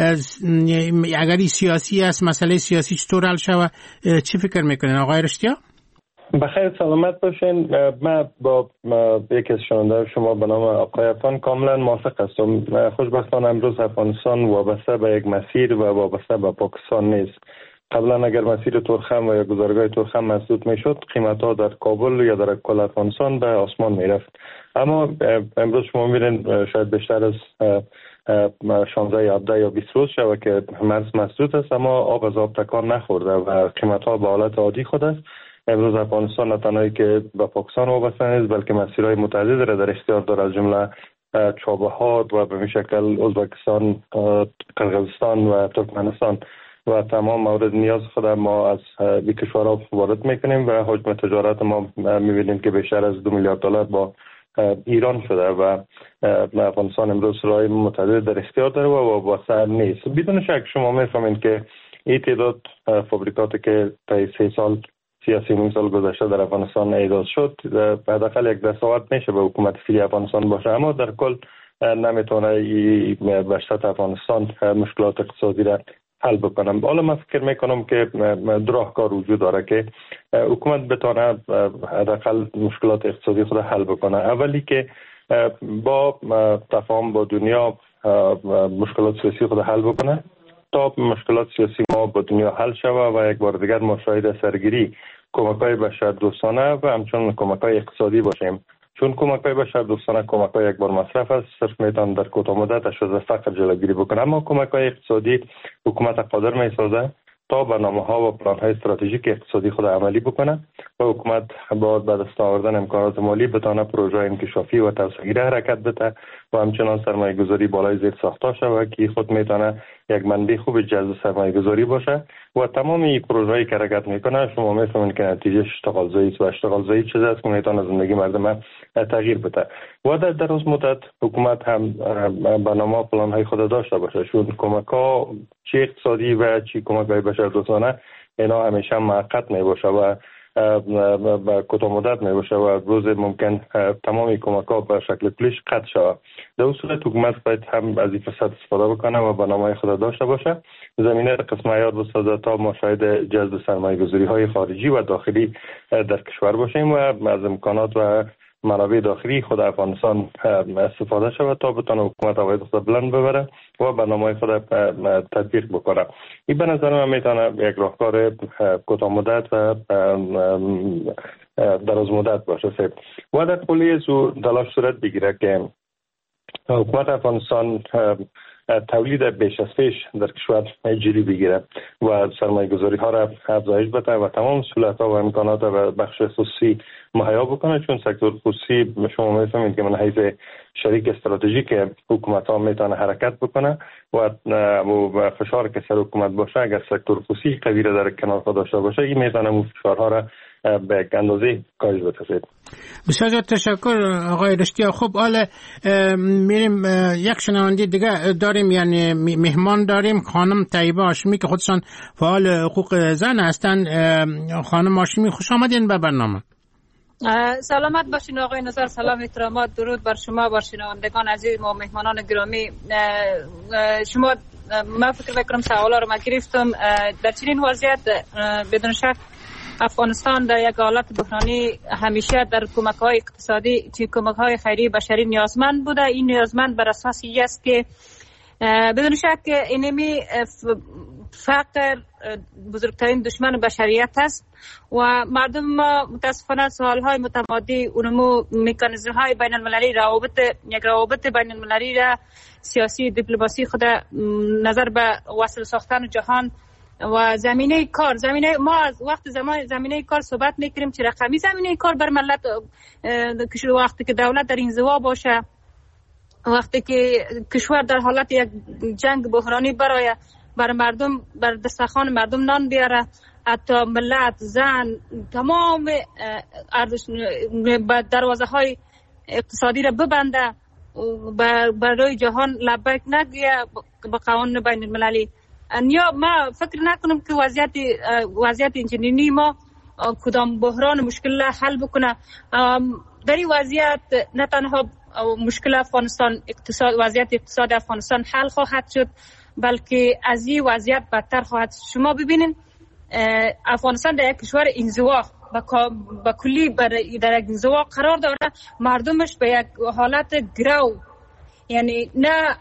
اگری سیاسی است، مسئله سیاسی چطور حل شود؟ چی فکر میکنین آقای رشتیا؟ بخیر سلامت باشین. من با یکی از شنونده‌های شما به نام آقای افغان کاملا موافق هستم. خوشبختانه امروز افغانستان وابسته به یک مسیر و وابسته به پاکستان نیست. قبلا اگر مسیر تورخم و یا گذرگاه تورخم مسدود میشد، قیمت‌ها در کابل یا در کل افغانستان به آسمان میرفت. اما امروز شما میرین شاید بیشتر از شانزده یا هفده یا بیست روز شود که مرز مسدود است، اما آب از آب تکان نخورده و قیمت‌ها به حالت عادی خود است. امروز افغانستان نه تنهایی که به پاکستان وابسته نیست، بلکه مسیرهای متعدد را در اختیار دارد، از جمله چابهار و به این شکل ازبکستان، قرقیزستان و ترکمنستان و تمام مورد نیاز خود ما از این کشورها وارد میکنیم و حجم تجارت ما میبینیم که بیشتر از دو میلیارد دلار با ایران شده و افغانستان امروز راه متعدد در اختیار داره و وابسته نیست. بدون شک شما میفهمید که این تعداد فابریکاتی که تا سه سال سیاسی نیم سال گذشته در افغانستان ایجاد شد حداقل یک دستاورد میشه به حکومت فعلی افغانستان باشه، اما در کل نمیتونه به شرط افغانستان مشکلات اقتصادی را حل بکنم. حالا من فکر میکنم که راهکار وجود داره که حکومت بتونه حداقل مشکلات اقتصادی خود حل بکنه. اولی که با تفاهم با دنیا مشکلات سیاسی خود حل بکنه تا مشکلات سیاسی ما با دنیا حل شود و یک بار دیگر ما شاهد سرگیری کمک‌های بشردوستانه و همچنین کمک‌های اقتصادی باشیم. چون کمک‌های بشردوستانه کمک‌های یک بار مصرف است، صرف میتوان در کوتاه مدت از فقر جلوگیری بکنه، اما کمک‌های اقتصادی حکومت قادر میسازه تا برنامه‌ها و پلان‌های استراتژیک اقتصادی خود عملی بکنه و حکومت با به دست آوردن امکانات مالی بتونه پروژه انکشافی و توسعه‌گیری حرکت بده و همچنان سرمایه‌گذاری بالای زیر ساختار شود که خود میتونه یک منبع خوب جذب سرمایه‌گذاری باشه و تمام این پروژه‌ای که حرکت میکنه شما میفهمید که نتیجه اشتغال زایی و اشتغال زایی چیزی است که میتونه زندگی مردم تغییر بده و در دراز مدت حکومت هم برنامه و پلان‌های خود داشته باشه، چون کمک‌ها چه اقتصادی و چه کمک‌های بشردوستانه اینا همیشه موقت میباشه و با کوتاه مدت میباشه و روز ممکن تمامی کمک‌ها به شکل کلیش قطع شود. در اون صورت حکومت باید هم از این فرصت استفاده بکنه و برنامه‌های خود داشته باشه، زمینه قسم عیار بسازه تا ما شاهد جذب سرمایه‌گذاری‌های خارجی و داخلی در کشور باشیم و از امکانات و منابع داخلی خود افغانستان استفاده شود تا بتونه حکومت عواید خود بلند ببره و برنامه خود تطبیق بکنه. این به نظر من میتونه یک راهکار کوتاه مدت و دراز مدت باشه و در کلیه زو تلاش صورت بگیره که حکومت افغانستان تولید بیش از پیش در کشور جدی بگیره و سرمایه گذاری ها را افزایش بده و تمام سهولت ها و امکانات و بخش خصوصی مهیا بکنه، چون سکتور خصوصی شما میفهمید که من حیث شریک استراتژیک حکومت ها میتونه حرکت بکنه و فشار که سر حکومت باشه اگر سکتور خصوصی قوی را در کنار خود داشته باشه این میتونه اون فشارها را به اندازه کاهش بده. بسیار تشکر آقای رشتیا. خب حالا میریم یک شنونده دیگه داریم، یعنی مهمان داریم، خانم طیبه هاشمی که خودشان فعال حقوق زن هستند. خانم هاشمی خوش آمدین به برنامه. سلامت باشین آقای نظر، سلام احترامات درود بر شما، بر شنوندگان عزیز و مهمانان گرامی. شما من فکر میکنم سوالا رو من گرفتم. در چنین وضعیت بدون شک افغانستان در یک حالت بحرانی همیشه در کمک‌های اقتصادی چه کمک‌های خیری بشری نیازمند بوده. این نیازمند بر اساس این است که بدون شک اینمی فقر بزرگترین دشمن بشریت است و مردم ما متاسفانه سالهای متمادی اونمو مکانیزم‌های بین المللی روابط یک روابط بین المللی را سیاسی دیپلماسی خود نظر به وصل ساختن جهان و زمینه کار زمینه ما از وقت زمان زمینه کار صحبت میکنیم چه رقمی زمینه کار بر ملت کشور وقتی که دولت در انزوا باشه، وقتی که کشور در حالت یک جنگ بحرانی برای بر مردم بر دسترخوان مردم نان بیاره، حتی ملت زن تمام دروازه های اقتصادی را ببنده برای جهان لبیک نگیه با قوانین بین المللی. یا ما فکر نکنم که وضعیت وضعیت اینجنینی ما کدام بحران مشکل حل بکنه. در این وضعیت نه تنها مشکل افغانستان اقتصاد وضعیت اقتصاد افغانستان حل خواهد شد، بلکه از این وضعیت بدتر خواهد. شما ببینید افغانستان در یک کشور انزوا با کلی در یک انزوا قرار داره، مردمش به یک حالت گرو، یعنی نه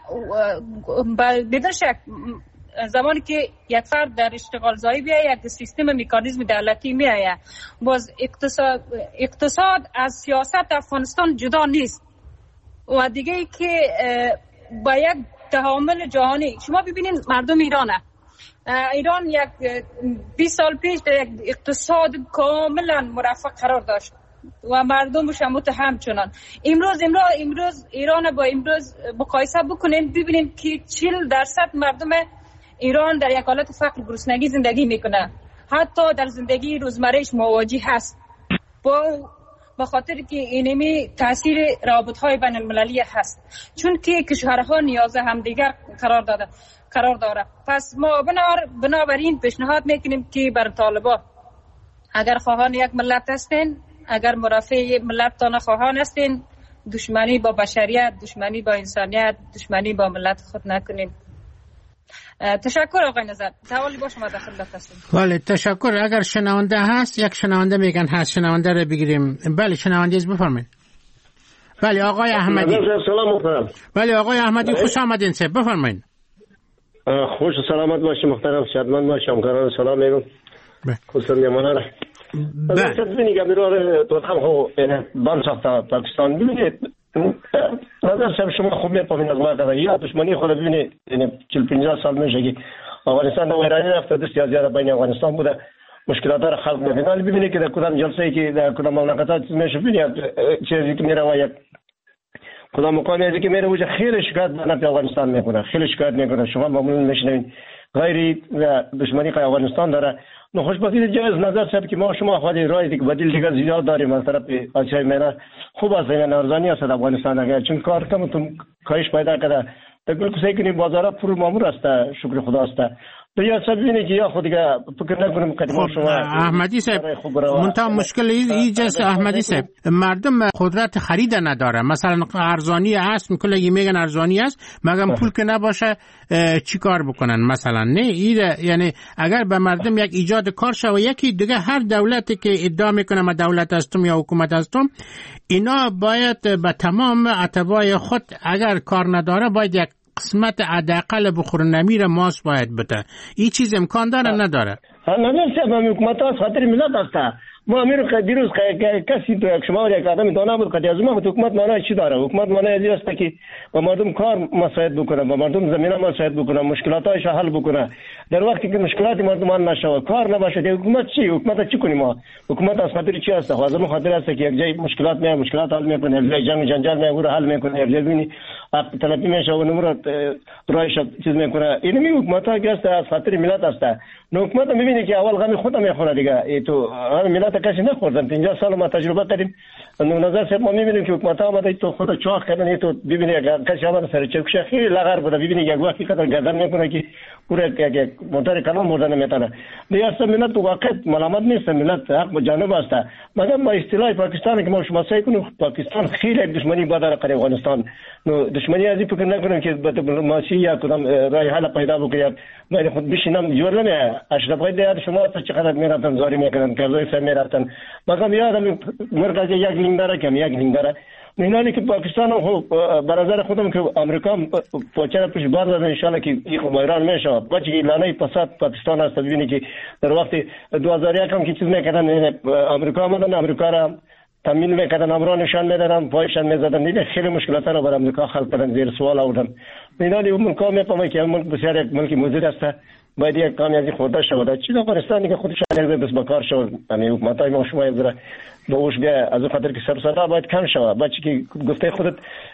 بدون شک زمانی که یک فرد در اشتغال زایی بیاید یک سیستم مکانیزم دولتی میآید. باز اقتصاد اقتصاد از سیاست افغانستان جدا نیست و دیگه ای که با یک تعامل جهانی شما ببینید مردم ایرانه ایران یک بیست سال پیش در یک اقتصاد کاملا مرفه قرار داشت و مردمش هم همچنان. امروز امروز امروز ایران با امروز مقایسه بکنین ببینید که چهل درصد مردم ایران در یک حالت فقر گرسنگی زندگی میکنه، حتی در زندگی روزمرهش مواجه هست با به خاطر که اینمی تاثیر رابطهای بین المللی هست، چون که کشورها نیاز همدیگر قرار داده قرار داره. پس ما بنابراین پیشنهاد میکنیم که بر طالبان اگر خواهان یک ملت هستین، اگر مرافع ملت خواهان هستین، دشمنی با بشریت، دشمنی با انسانیت، دشمنی با ملت خود نکنین. تشکر آقای نظر. توالی با شما داخل بفرستیم. بله تشکر. اگر شنونده هست یک شنونده میگن هست، شنونده رو بگیریم. بله شنونده از بفرمایید. بله آقای احمدی. سلام محترم. بله آقای احمدی خوش آمدین سه بفرمایید. خوش و سلامت باشی محترم، شادمان باشی، همکاران سلام میگم. خصوصا میمونه را. بله. تدبینی که میراره تو هم خو بان ساخته پاکستان ببینید. نظر صاحب شما خوب می‌فهمید از ما در یا دشمنی خود ببینید یعنی چهل پنجاه سال میشه که افغانستان در ایرانی رفته دست زیاد بین افغانستان بوده، مشکلات را خلق می‌کنه. ببینید که در کدام جلسه‌ای که در کدام مملکتات میشه ببینید چیزی که میره و یک کدام مکانی که میره وجه خیلی شکایت به افغانستان میکنه، خیلی شکایت میکنه. شما معمولا میشنوید غیر دشمنی که افغانستان داره. نو خوشبختی جایز نظر صاحب که ما شما خود رای دیگه بدیل دیگه زیاد داریم از طرف آسیای میانه. خوب است این ارزانی است افغانستان اگر چون کار کم تو کاهش پیدا کرده تقریبا کسی که بازارا پر مامور است، شکر خدا است. تو یا سب ببینید که یا خود دیگه فکر نکنم قدم شما احمدی صاحب منتها مشکل اینجاست احمدی صاحب مردم قدرت خرید نداره. مثلا ارزانی است میگن میگن ارزانی است مگم پول که نباشه چی کار بکنن مثلا نه ایده. یعنی اگر به مردم یک ایجاد کار شه و یکی دیگه هر دولتی که ادعا میکنه ما دولت هستم یا حکومت هستم اینا باید به تمام اتباع خود اگر کار نداره باید یک قسمت حداقل بخور نمیر ماست باید بده. این چیز امکان داره نداره؟ نداره سبب حکومت ها خاطر ملت هسته. ما امیر دیروز کسی تو یک شما یک آدم دانه بود که از ما حکومت معنی چی داره؟ حکومت معنی از این است که با مردم کار مساعد بکنه، با مردم زمینه مساعد بکنه، مشکلاتش حل بکنه. در وقتی که مشکلات مردم حل نشه کار نباشه حکومت چی؟ حکومت چی کنیم ما؟ حکومت از خاطر چی است؟ خواهد ما خاطر است که یک جای مشکلات میاد مشکلات حل میکنه، یک جای جنگ جنجال میاد حل میکنه، یک جای ببینی طلبی میشه و نمرات رایش چیز میکنه. این می حکومت ها که است از خاطر ملت است. نو حکومت میبینی که اول غمی خودم میخوره دیگه. ای تو ملت کسی نخوردن. پنجاه سال ما تجربه داریم. نو نظر سر ما میبینیم که حکومت ها اومده تو خود چاخ کردن. ای تو ببینی کسی اومده سر چکش خیلی لغر بوده. ببینی یک وقتی قدر گردن میکنه که پورا یک موتور کلام مردن نمیتونه. دیگه ملت تو واقع ملامت نیست. ملت حق به جانب است. مگر با اصطلاح پاکستان که ما شما سعی کنیم پاکستان خیلی دشمنی با در قره افغانستان. نو دشمنی از این فکر نکنیم که به دیپلماسی یا کدام راه حل پیدا بکنیم. من خود بشینم جور نمیه. اشرف غید یاد شما تا چقدر میرفتن زاری میکردن کارزای سر میرفتن. مگم یادم مرکز یک لینگ داره کم یک لینگ داره. مینالی که پاکستان هم به نظر خودم که امریکا پاچه پیش بار داده ان شاء الله که این خب ایران میشه. بچگی لانه فساد پاکستان است. ببینید که در وقت دو هزار و یک هم که چیز میکردن امریکا آمدن امریکا را تامین میکردن امرو نشان میدادن پایشان میزدن. دیگه خیلی مشکلات را بر امریکا خلق کردن زیر سوال آوردن. مینالی اون ملک میفهمه که ملک بسیار یک ملک موجود است. باید یک کامی از این خورده شود. چیز افغانستان که خودش اگر بس بکار شود. یعنی حکومتای ما شما یه با اوش بیا از خاطر که سر صدا باید کم شود. بچه که گفته خودت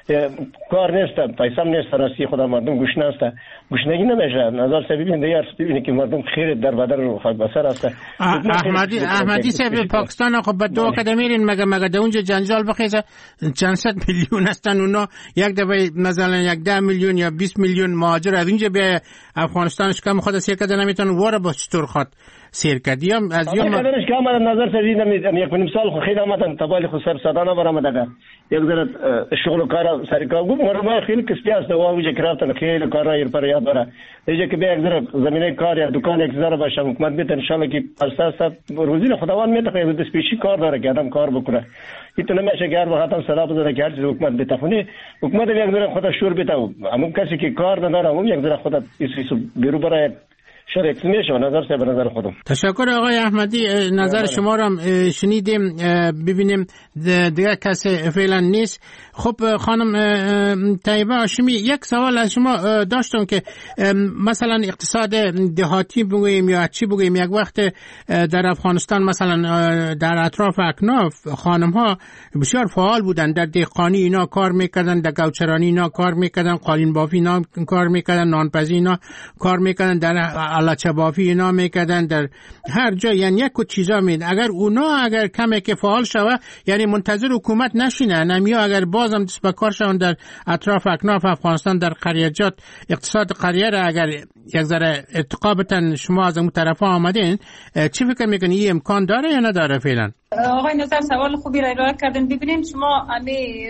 کار نیست، پیسه نیست، راستی خدا مردم گوش نیست. گوشنگی نمیشه. نظر سه ببین دیگر ببینید که مردم خیر در بدر رو خاک بسر است. احمدی احمدی صاحب پاکستان خب به دو کده میرین مگه مگه در اونجا جنجال بخیزه چند صد میلیون هستن اونا یک دفعه مثلا یک ده میلیون یا بیست میلیون مهاجر از اینجا به افغانستانش کم خود سیر کده نمیتونه واره با چطور خود سیر کدیم از یوم قدرش که آمدن نظر سر دیدم یک نیم سال خیلی آمدن تبالی خود سر صدا نبرآمده. یک ذره شغل و کار سر کار گفت مرا خیلی کسبی است و اوج کرافتن خیلی کارهای پر یاد داره. دیگه که به یک ذره زمینه کار یا دکان یک ذره باشه حکومت بیت ان شاء الله که اساس روزی خداوند میده که دست پیشی کار داره که آدم کار بکنه. این نمیشه که هر وقت صدا بزنه که هر چیز حکومت بتخونه. حکومت یک ذره خودش شور بتاو. همون کسی که کار نداره همون یک ذره خودت ایسو بیرو برای شرکت میشه. نظر سه به نظر خودم. تشکر آقای احمدی. نظر شما را شنیدیم. ببینیم دیگه کسی فعلا نیست. خب خانم طیبه هاشمی یک سوال از شما داشتم که مثلا اقتصاد دهاتی بگوییم یا چی بگوییم یک وقت در افغانستان مثلا در اطراف اکناف خانم ها بسیار فعال بودن در دهقانی اینا کار میکردن در گوچرانی اینا کار میکردن قالین بافی اینا کار میکردن نانپزی اینا کار میکردن در الاچه بافی اینا میکردن در هر جا یعنی یک چیزا مید اگر اونا اگر کمی که فعال شوه یعنی منتظر حکومت نشینه نمیا اگر بازم دست به کار شون در اطراف اکناف افغانستان در قریجات اقتصاد قریه را اگر یک ذره ارتقا بتن شما از اون طرف آمدین چی فکر میکنی این امکان داره یا نداره فعلا؟ آقای نظر سوال خوبی را ارائه کردن. ببینیم شما امی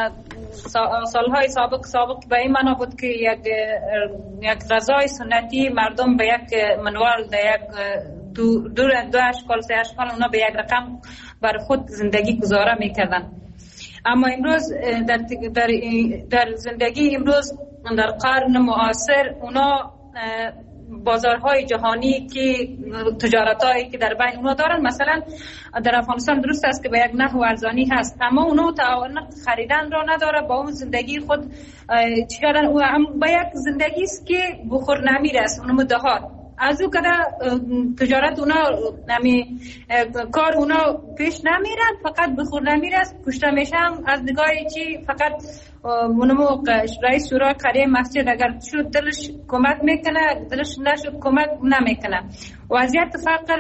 سالهای سابق سابق به این معنا بود که یک یک غذای سنتی مردم به یک منوال در یک دو دو دو اشکال سه اشکال اونا به یک رقم بر خود زندگی گذاره میکردن. اما امروز در در در زندگی امروز در قرن معاصر اونا بازارهای جهانی که تجارتایی که در بین اونا دارن مثلا در افغانستان درست است که به یک نحو ارزانی هست اما اونا تعاون خریدن را نداره با اون زندگی خود چی کردن او هم به یک زندگی است که بخور نمیرسه اونم دهات از او کده تجارت اونا نمی کار اونا پیش نمیرن فقط بخور نمیرسه کشته میشن از نگاه چی فقط منمو رئیس شورای قریه مسجد اگر شد دلش کمک میکنه، دلش نشد کمک نمیکنه. وضعیت فقر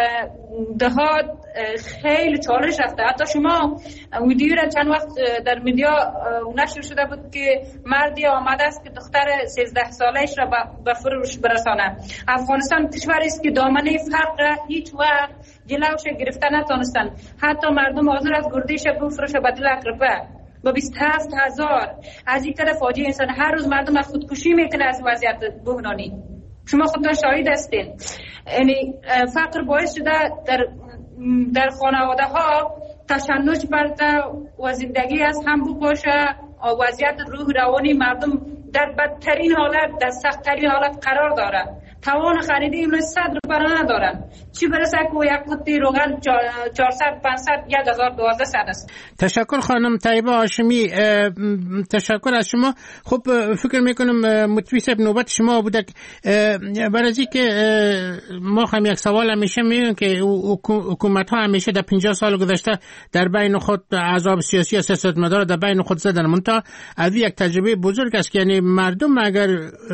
دهات خیلی چالش رفته. حتی شما ویدیو را چند وقت در میدیا نشر شده بود که مردی آمده است که دختر سیزده سالش را به فروش برسانه. افغانستان کشوری است که دامنه فقر هیچ وقت جلوش گرفته نتونستن. حتی مردم حاضر از گردیش بفروشه به دل اقربه با بیست و هفت هزار. از این طرف فاجعه انسان هر روز مردم خودکشی میکنه از وضعیت بحرانی. شما خودتون شاهد هستین. یعنی فقر باعث شده در در خانواده ها تشنج برده و زندگی از هم بپاشه. وضعیت روح روانی مردم در بدترین حالت، در سختترین حالت قرار داره. توان خریدی اون صد روپیه ندارن، چی برسه که یک قطعه روغن چهارصد پانصد یک هزار دوازده صد است. تشکر خانم طیبه هاشمی، تشکر از شما. خب فکر میکنم مطوی صاحب نوبت شما بوده. برای از که ما هم یک سوال همیشه میگیم که حکومت ها همیشه در پنجاه سال گذشته در بین خود احزاب سیاسی و سیاستمدار در بین خود زدن. منتها از یک تجربه بزرگ است که یعنی مردم اگر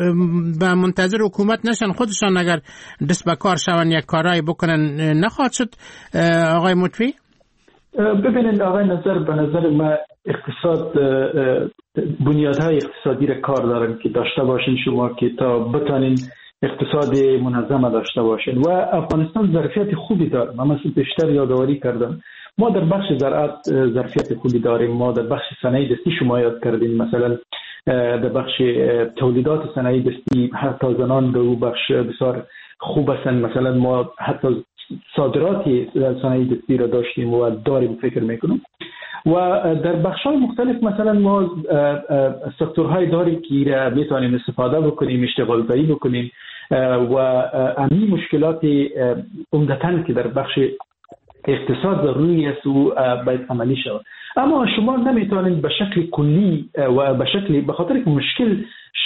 به منتظر حکومت نشن، خودشان اگر دست به کار شون یک کارایی بکنن، نخواهد شد. آقای مطوی ببینید آقای نظر، به نظر من اقتصاد بنیادهای اقتصادی را کار دارن که داشته باشین شما که تا بتانین اقتصاد منظم داشته باشین و افغانستان ظرفیت خوبی داره. من مثل بیشتر یادآوری کردم ما در بخش زراعت ظرفیت خوبی داریم. ما در بخش صنایع دستی شما یاد کردین، مثلا در بخش تولیدات صنایع دستی حتی زنان در اون بخش بسیار خوب هستند. مثلا ما حتی صادرات صنایع دستی را داشتیم و داریم فکر میکنم. و در بخش‌های مختلف مثلا ما سکتورهای داریم که را میتونیم استفاده بکنیم، اشتغال زایی بکنیم و همین مشکلات عمدتاً که در بخش اقتصاد ضروری است و باید عملی شود. اما شما نمیتونید به شکل کلی و به شکل به خاطر که مشکل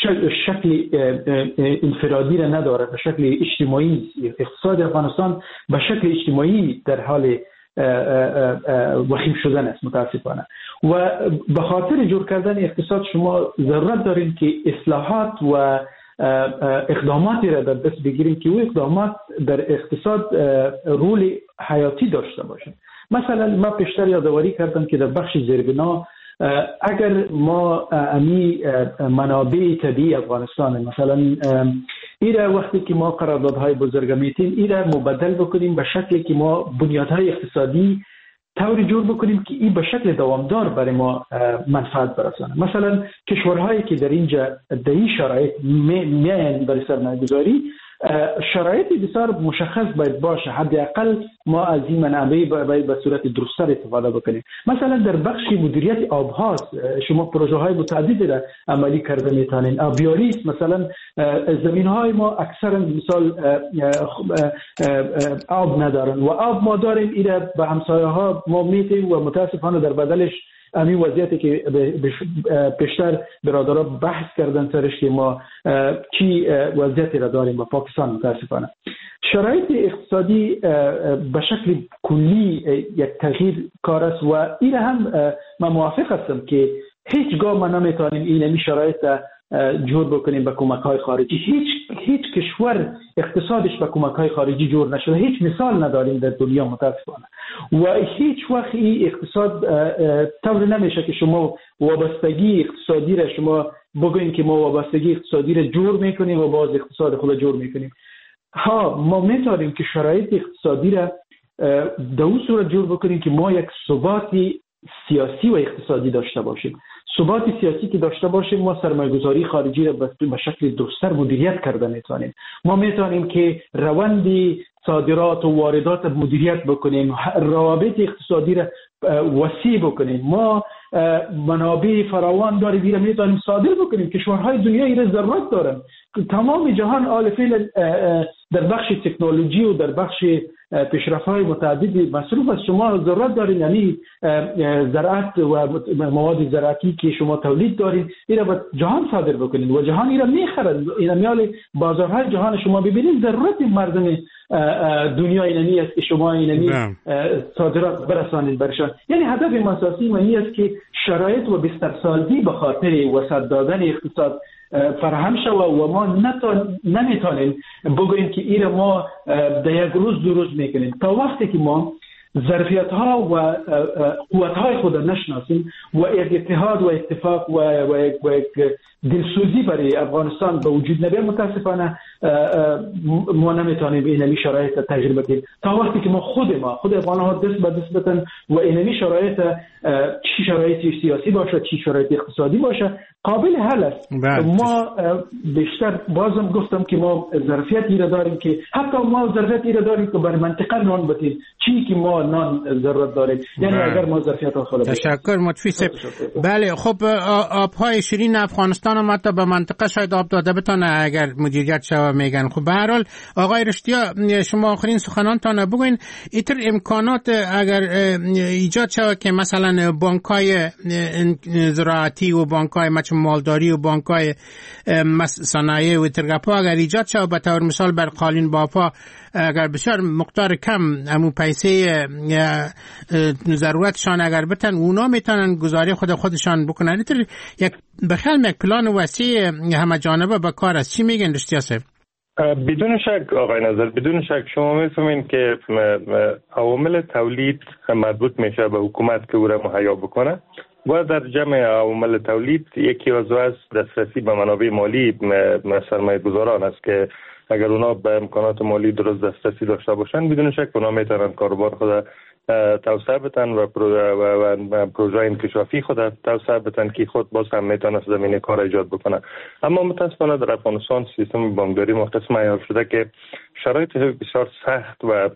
شکل انفرادی را نداره، به شکل اجتماعی اقتصاد افغانستان به شکل اجتماعی در حال وخیم شدن است متاسفانه. و به خاطر جور کردن اقتصاد شما ضرورت دارین که اصلاحات و اقداماتی را در دست بگیریم که او اقدامات در اقتصاد رول حیاتی داشته باشند. مثلا ما پیشتر یادآوری کردم که در بخش زیربنا اگر ما امی منابع طبیعی افغانستان مثلا ایره وقتی که ما قراردادهای بزرگ میتیم ایره مبدل بکنیم به شکلی که ما بنیادهای اقتصادی طوری جور بکنیم که این به شکل دوامدار برای ما منفعت برسانه. مثلا کشورهایی که در اینجا در این شرایط میان برای سرمایه‌گذاری شرایط بسیار مشخص باید باشه، حداقل ما از این منابع باید به صورت درست‌تر استفاده بکنیم. مثلا در بخش مدیریت آب‌ها شما پروژه‌های متعددی را عملی کرده میتونین. آبیاری مثلا زمین‌های ما اکثرا مثال آب ندارن و آب ما داریم، اینا به همسایه‌ها ما میدیم و متاسفانه در بدلش همین وضعیتی که بیشتر برادرها بحث کردن سرش که ما چی وضعیتی را داریم با پاکستان متاسفانه. شرایط اقتصادی به شکل کلی یک تغییر کار است و این هم من موافق هستم که هیچگاه ما نمیتونیم این همی شرایط جور بکنیم به کمک‌های خارجی. هیچ هیچ کشور اقتصادش به کمک‌های خارجی جور نشده، هیچ مثال نداریم در دنیا متاسفانه. و هیچ وقت این اقتصاد طور نمیشه که شما وابستگی اقتصادی را شما بگوین که ما وابستگی اقتصادی را جور میکنیم و باز اقتصاد خود جور میکنیم. ها ما میتونیم که شرایط اقتصادی را در اون صورت جور بکنیم که ما یک ثبات سیاسی و اقتصادی داشته باشیم. ثبات سیاسی که داشته باشیم ما سرمایه‌گذاری خارجی را به شکل درست‌تر مدیریت کرده میتونیم. ما میتونیم که روند صادرات و واردات مدیریت بکنیم، روابط اقتصادی را وسیع بکنیم. ما منابع فراوان داریم، اینا میتونیم صادر بکنیم. کشورهای دنیا اینا ضرورت دارن. تمام جهان آل فعل در بخش تکنولوژی و در بخش پیشرفت‌های متعددی مصروف است. شما ضرورت دارین یعنی زراعت و مواد زراعتی که شما تولید دارین اینا به جهان صادر بکنین و جهان اینا میخرد. اینا میال بازارهای جهان شما ببینید ضرورت مردم دنیا اینمی است که شما اینمی صادرات برسانید برشان. یعنی هدف اساسی من است که شرایط و بسترسازی به خاطر وسعت دادن اقتصاد فراهم شود و ما نمیتونیم بگوییم که این ما در یک روز دو روز میکنیم. تا وقتی که ما ظرفیت ها و قوت های خود نشناسیم و یک اتحاد و اتفاق و یک دلسوزی برای افغانستان به وجود نبیاد متاسفانه ما نمیتونیم اینمی شرایط تجربه کنیم. تا وقتی که ما خود ما خود افغان ها دست به دست بتن و اینمی شرایط چی شرایط سیاسی باشه چی شرایط اقتصادی باشه قابل حل است. ما بیشتر بازم گفتم که ما ظرفیتی را داریم که حتی ما ظرفیتی را داریم که بر منطقه نان بدیم چی که ما نان ضرورت داریم. یعنی بله. اگر ما ظرفیت ها خود تشکر متفیسه. بله خب آبهای شیرین افغانستان هم حتی به منطقه شاید آب داده بتونه اگر مدیریت شود میگن. خب به هر حال آقای رشتیا شما آخرین سخنانتان بگوین ایتر امکانات اگر ایجاد شود که مثلا بانک‌های زراعتی و بانک‌های مالداری و بانک‌های صنایع و ترگپا اگر ایجاد شود به طور مثال بر قالین بافا اگر بسیار مقدار کم همون پیسه ضرورتشان اگر بتن اونا میتونن گزاری خود خودشان بکنن. یک بخیال یک پلان وسیع همه جانبه به کار است. چی میگن رشتیا صاحب؟ بدون شک آقای نظر بدون شک شما میفهمین که عوامل تولید مربوط میشه به حکومت که او را مهیا بکنه و در جمع عوامل تولید یکی از از دسترسی به منابع مالی سرمایه گذاران است که اگر اونا به امکانات مالی درست دسترسی داشته باشن بدون شک اونا میتونن کاروبار خود توسعه بدن و پروژه انکشافی خود توسعه بدن که خود باز هم میتونه زمینه کار ایجاد بکنه. اما متاسفانه در افغانستان سیستم بانکداری مختص معیار شده که شرایط بسیار سخت و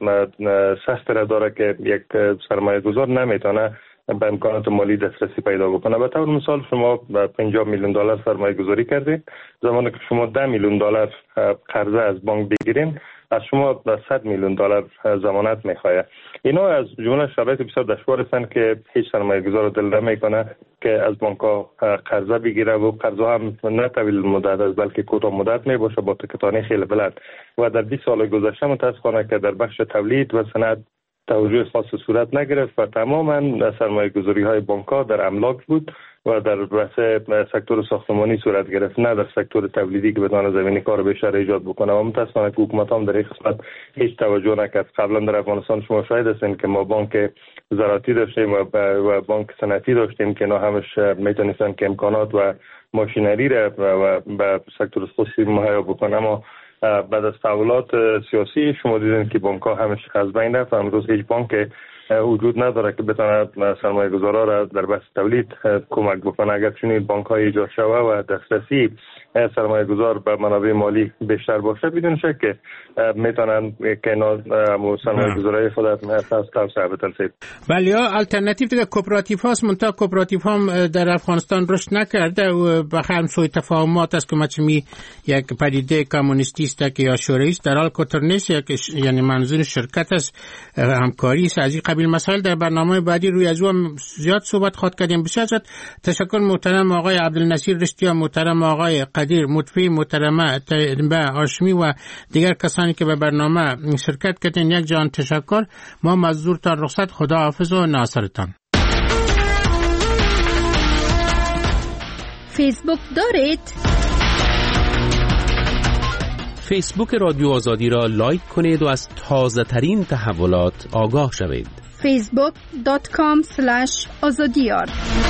سخت را داره که یک سرمایه گذار نمیتونه به امکانات مالی دسترسی پیدا بکنه. به طور مثال شما پنجاه میلیون دلار سرمایه گذاری کردید، زمانی که شما ده میلیون دلار قرضه از بانک بگیرین از شما صد میلیون دلار ضمانت میخواد. اینا از جمله شرایط بسیار دشوار هستند که هیچ سرمایه گذار دل نمیکنه که از بانک ها قرضه بگیره و قرضه هم نه طویل مدت است بلکه کوتاه مدت می باشه با تکتانی خیلی بلند و در بیست سال گذشته متاسفانه که در بخش تولید و صنعت توجه خاص صورت نگرفت و تماما سرمایه گذاری های بانک ها در املاک بود و در وسط سکتور ساختمانی صورت گرفت، نه در سکتور تولیدی که بتونه زمینه کار بیشتر ایجاد بکنه. و متاسفانه که حکومت هم در این قسمت هیچ توجه نکرد. قبلا در افغانستان شما شاهد هستین که ما بانک زراعتی داشتیم و بانک صنعتی داشتیم که اینا همش میتونستن که امکانات و ماشینری را و به سکتور خصوصی مهیا بکنه. اما بعد از تحولات سیاسی شما دیدین که بانک ها همش از بین رفت. امروز هیچ بانک وجود نداره که بتونه سرمایه گذارا را در بحث تولید کمک بکنه. اگر چنین بانک های ایجاد شوه و دسترسی سرمایه گذار به منابع مالی بیشتر باشه بدون شک که میتونن که اینا سرمایه گذاری خود توسعه بدن. ولی ها الٹرناتیو دیگه کوپراتیو هاست، منتها کوپراتیو هم در افغانستان رشد نکرده و بخیر سوی تفاهمات است که مچمی یک پدیده کمونیستی است که یا شوروی است، در حال کوتر نیست، یعنی منظور شرکت است، همکاری است. از این قبیل مسائل در برنامه بعدی روی از او زیاد صحبت خواهد کردیم. بسیار زیاد تشکر محترم آقای عبدالنصیر رشتیا، محترم آقای قدیر مطفی، محترمه تنبه هاشمی و دیگر کسانی که به برنامه شرکت کردین. یک جان تشکر. ما مزدورتان رخصت. خدا حافظ و ناصرتان. فیسبوک دارید؟ فیسبوک رادیو آزادی را لایک کنید و از تازه ترین تحولات آگاه شوید. فیسبوک دات کام اسلش آزادیار.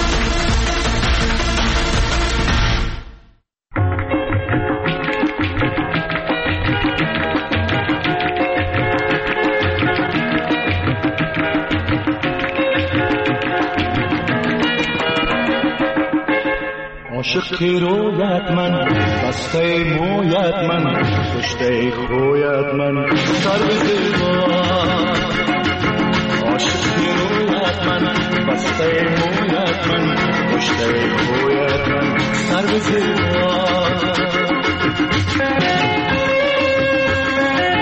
عاشق رویت من، بسته مویت من، کشته خویت من، سر به دیوار. عاشق رویت من، بسته مویت من، کشته خویت من، سر به دیوار.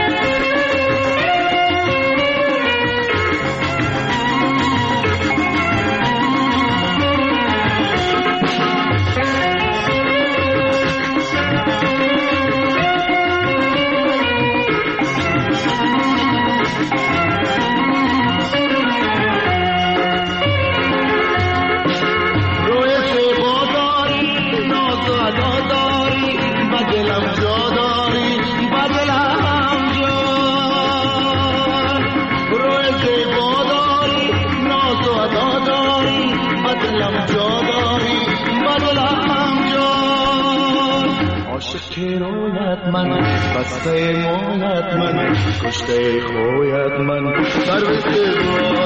رویت من بسته مویت من کشته خویت من سر زیبا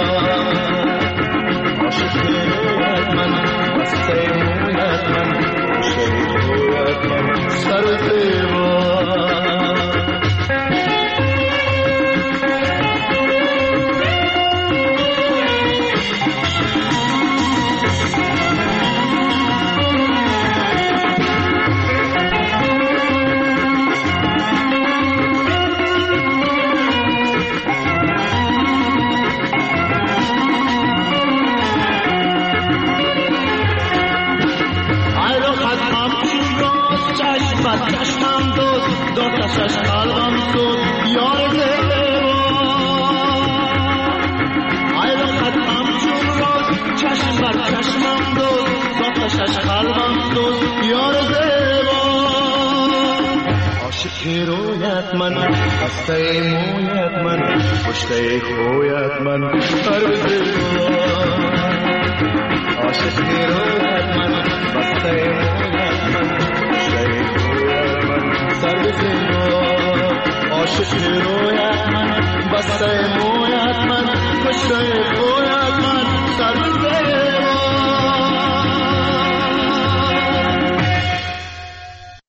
عاشق رویت من بسته مویت من کشته خویت من سر زیبا چشمم دوست دوستش قلبم سود یار زیبا ایلا خطم چون روز چشم بر چشمم دوست دوستش قلبم سود یار زیبا عاشق رویت من بسته مویت من کشته خویت من هر زیبا عاشق رویت من بسته مویت من سر زیبا عاشق رویت من بسته مویت من کشته خویت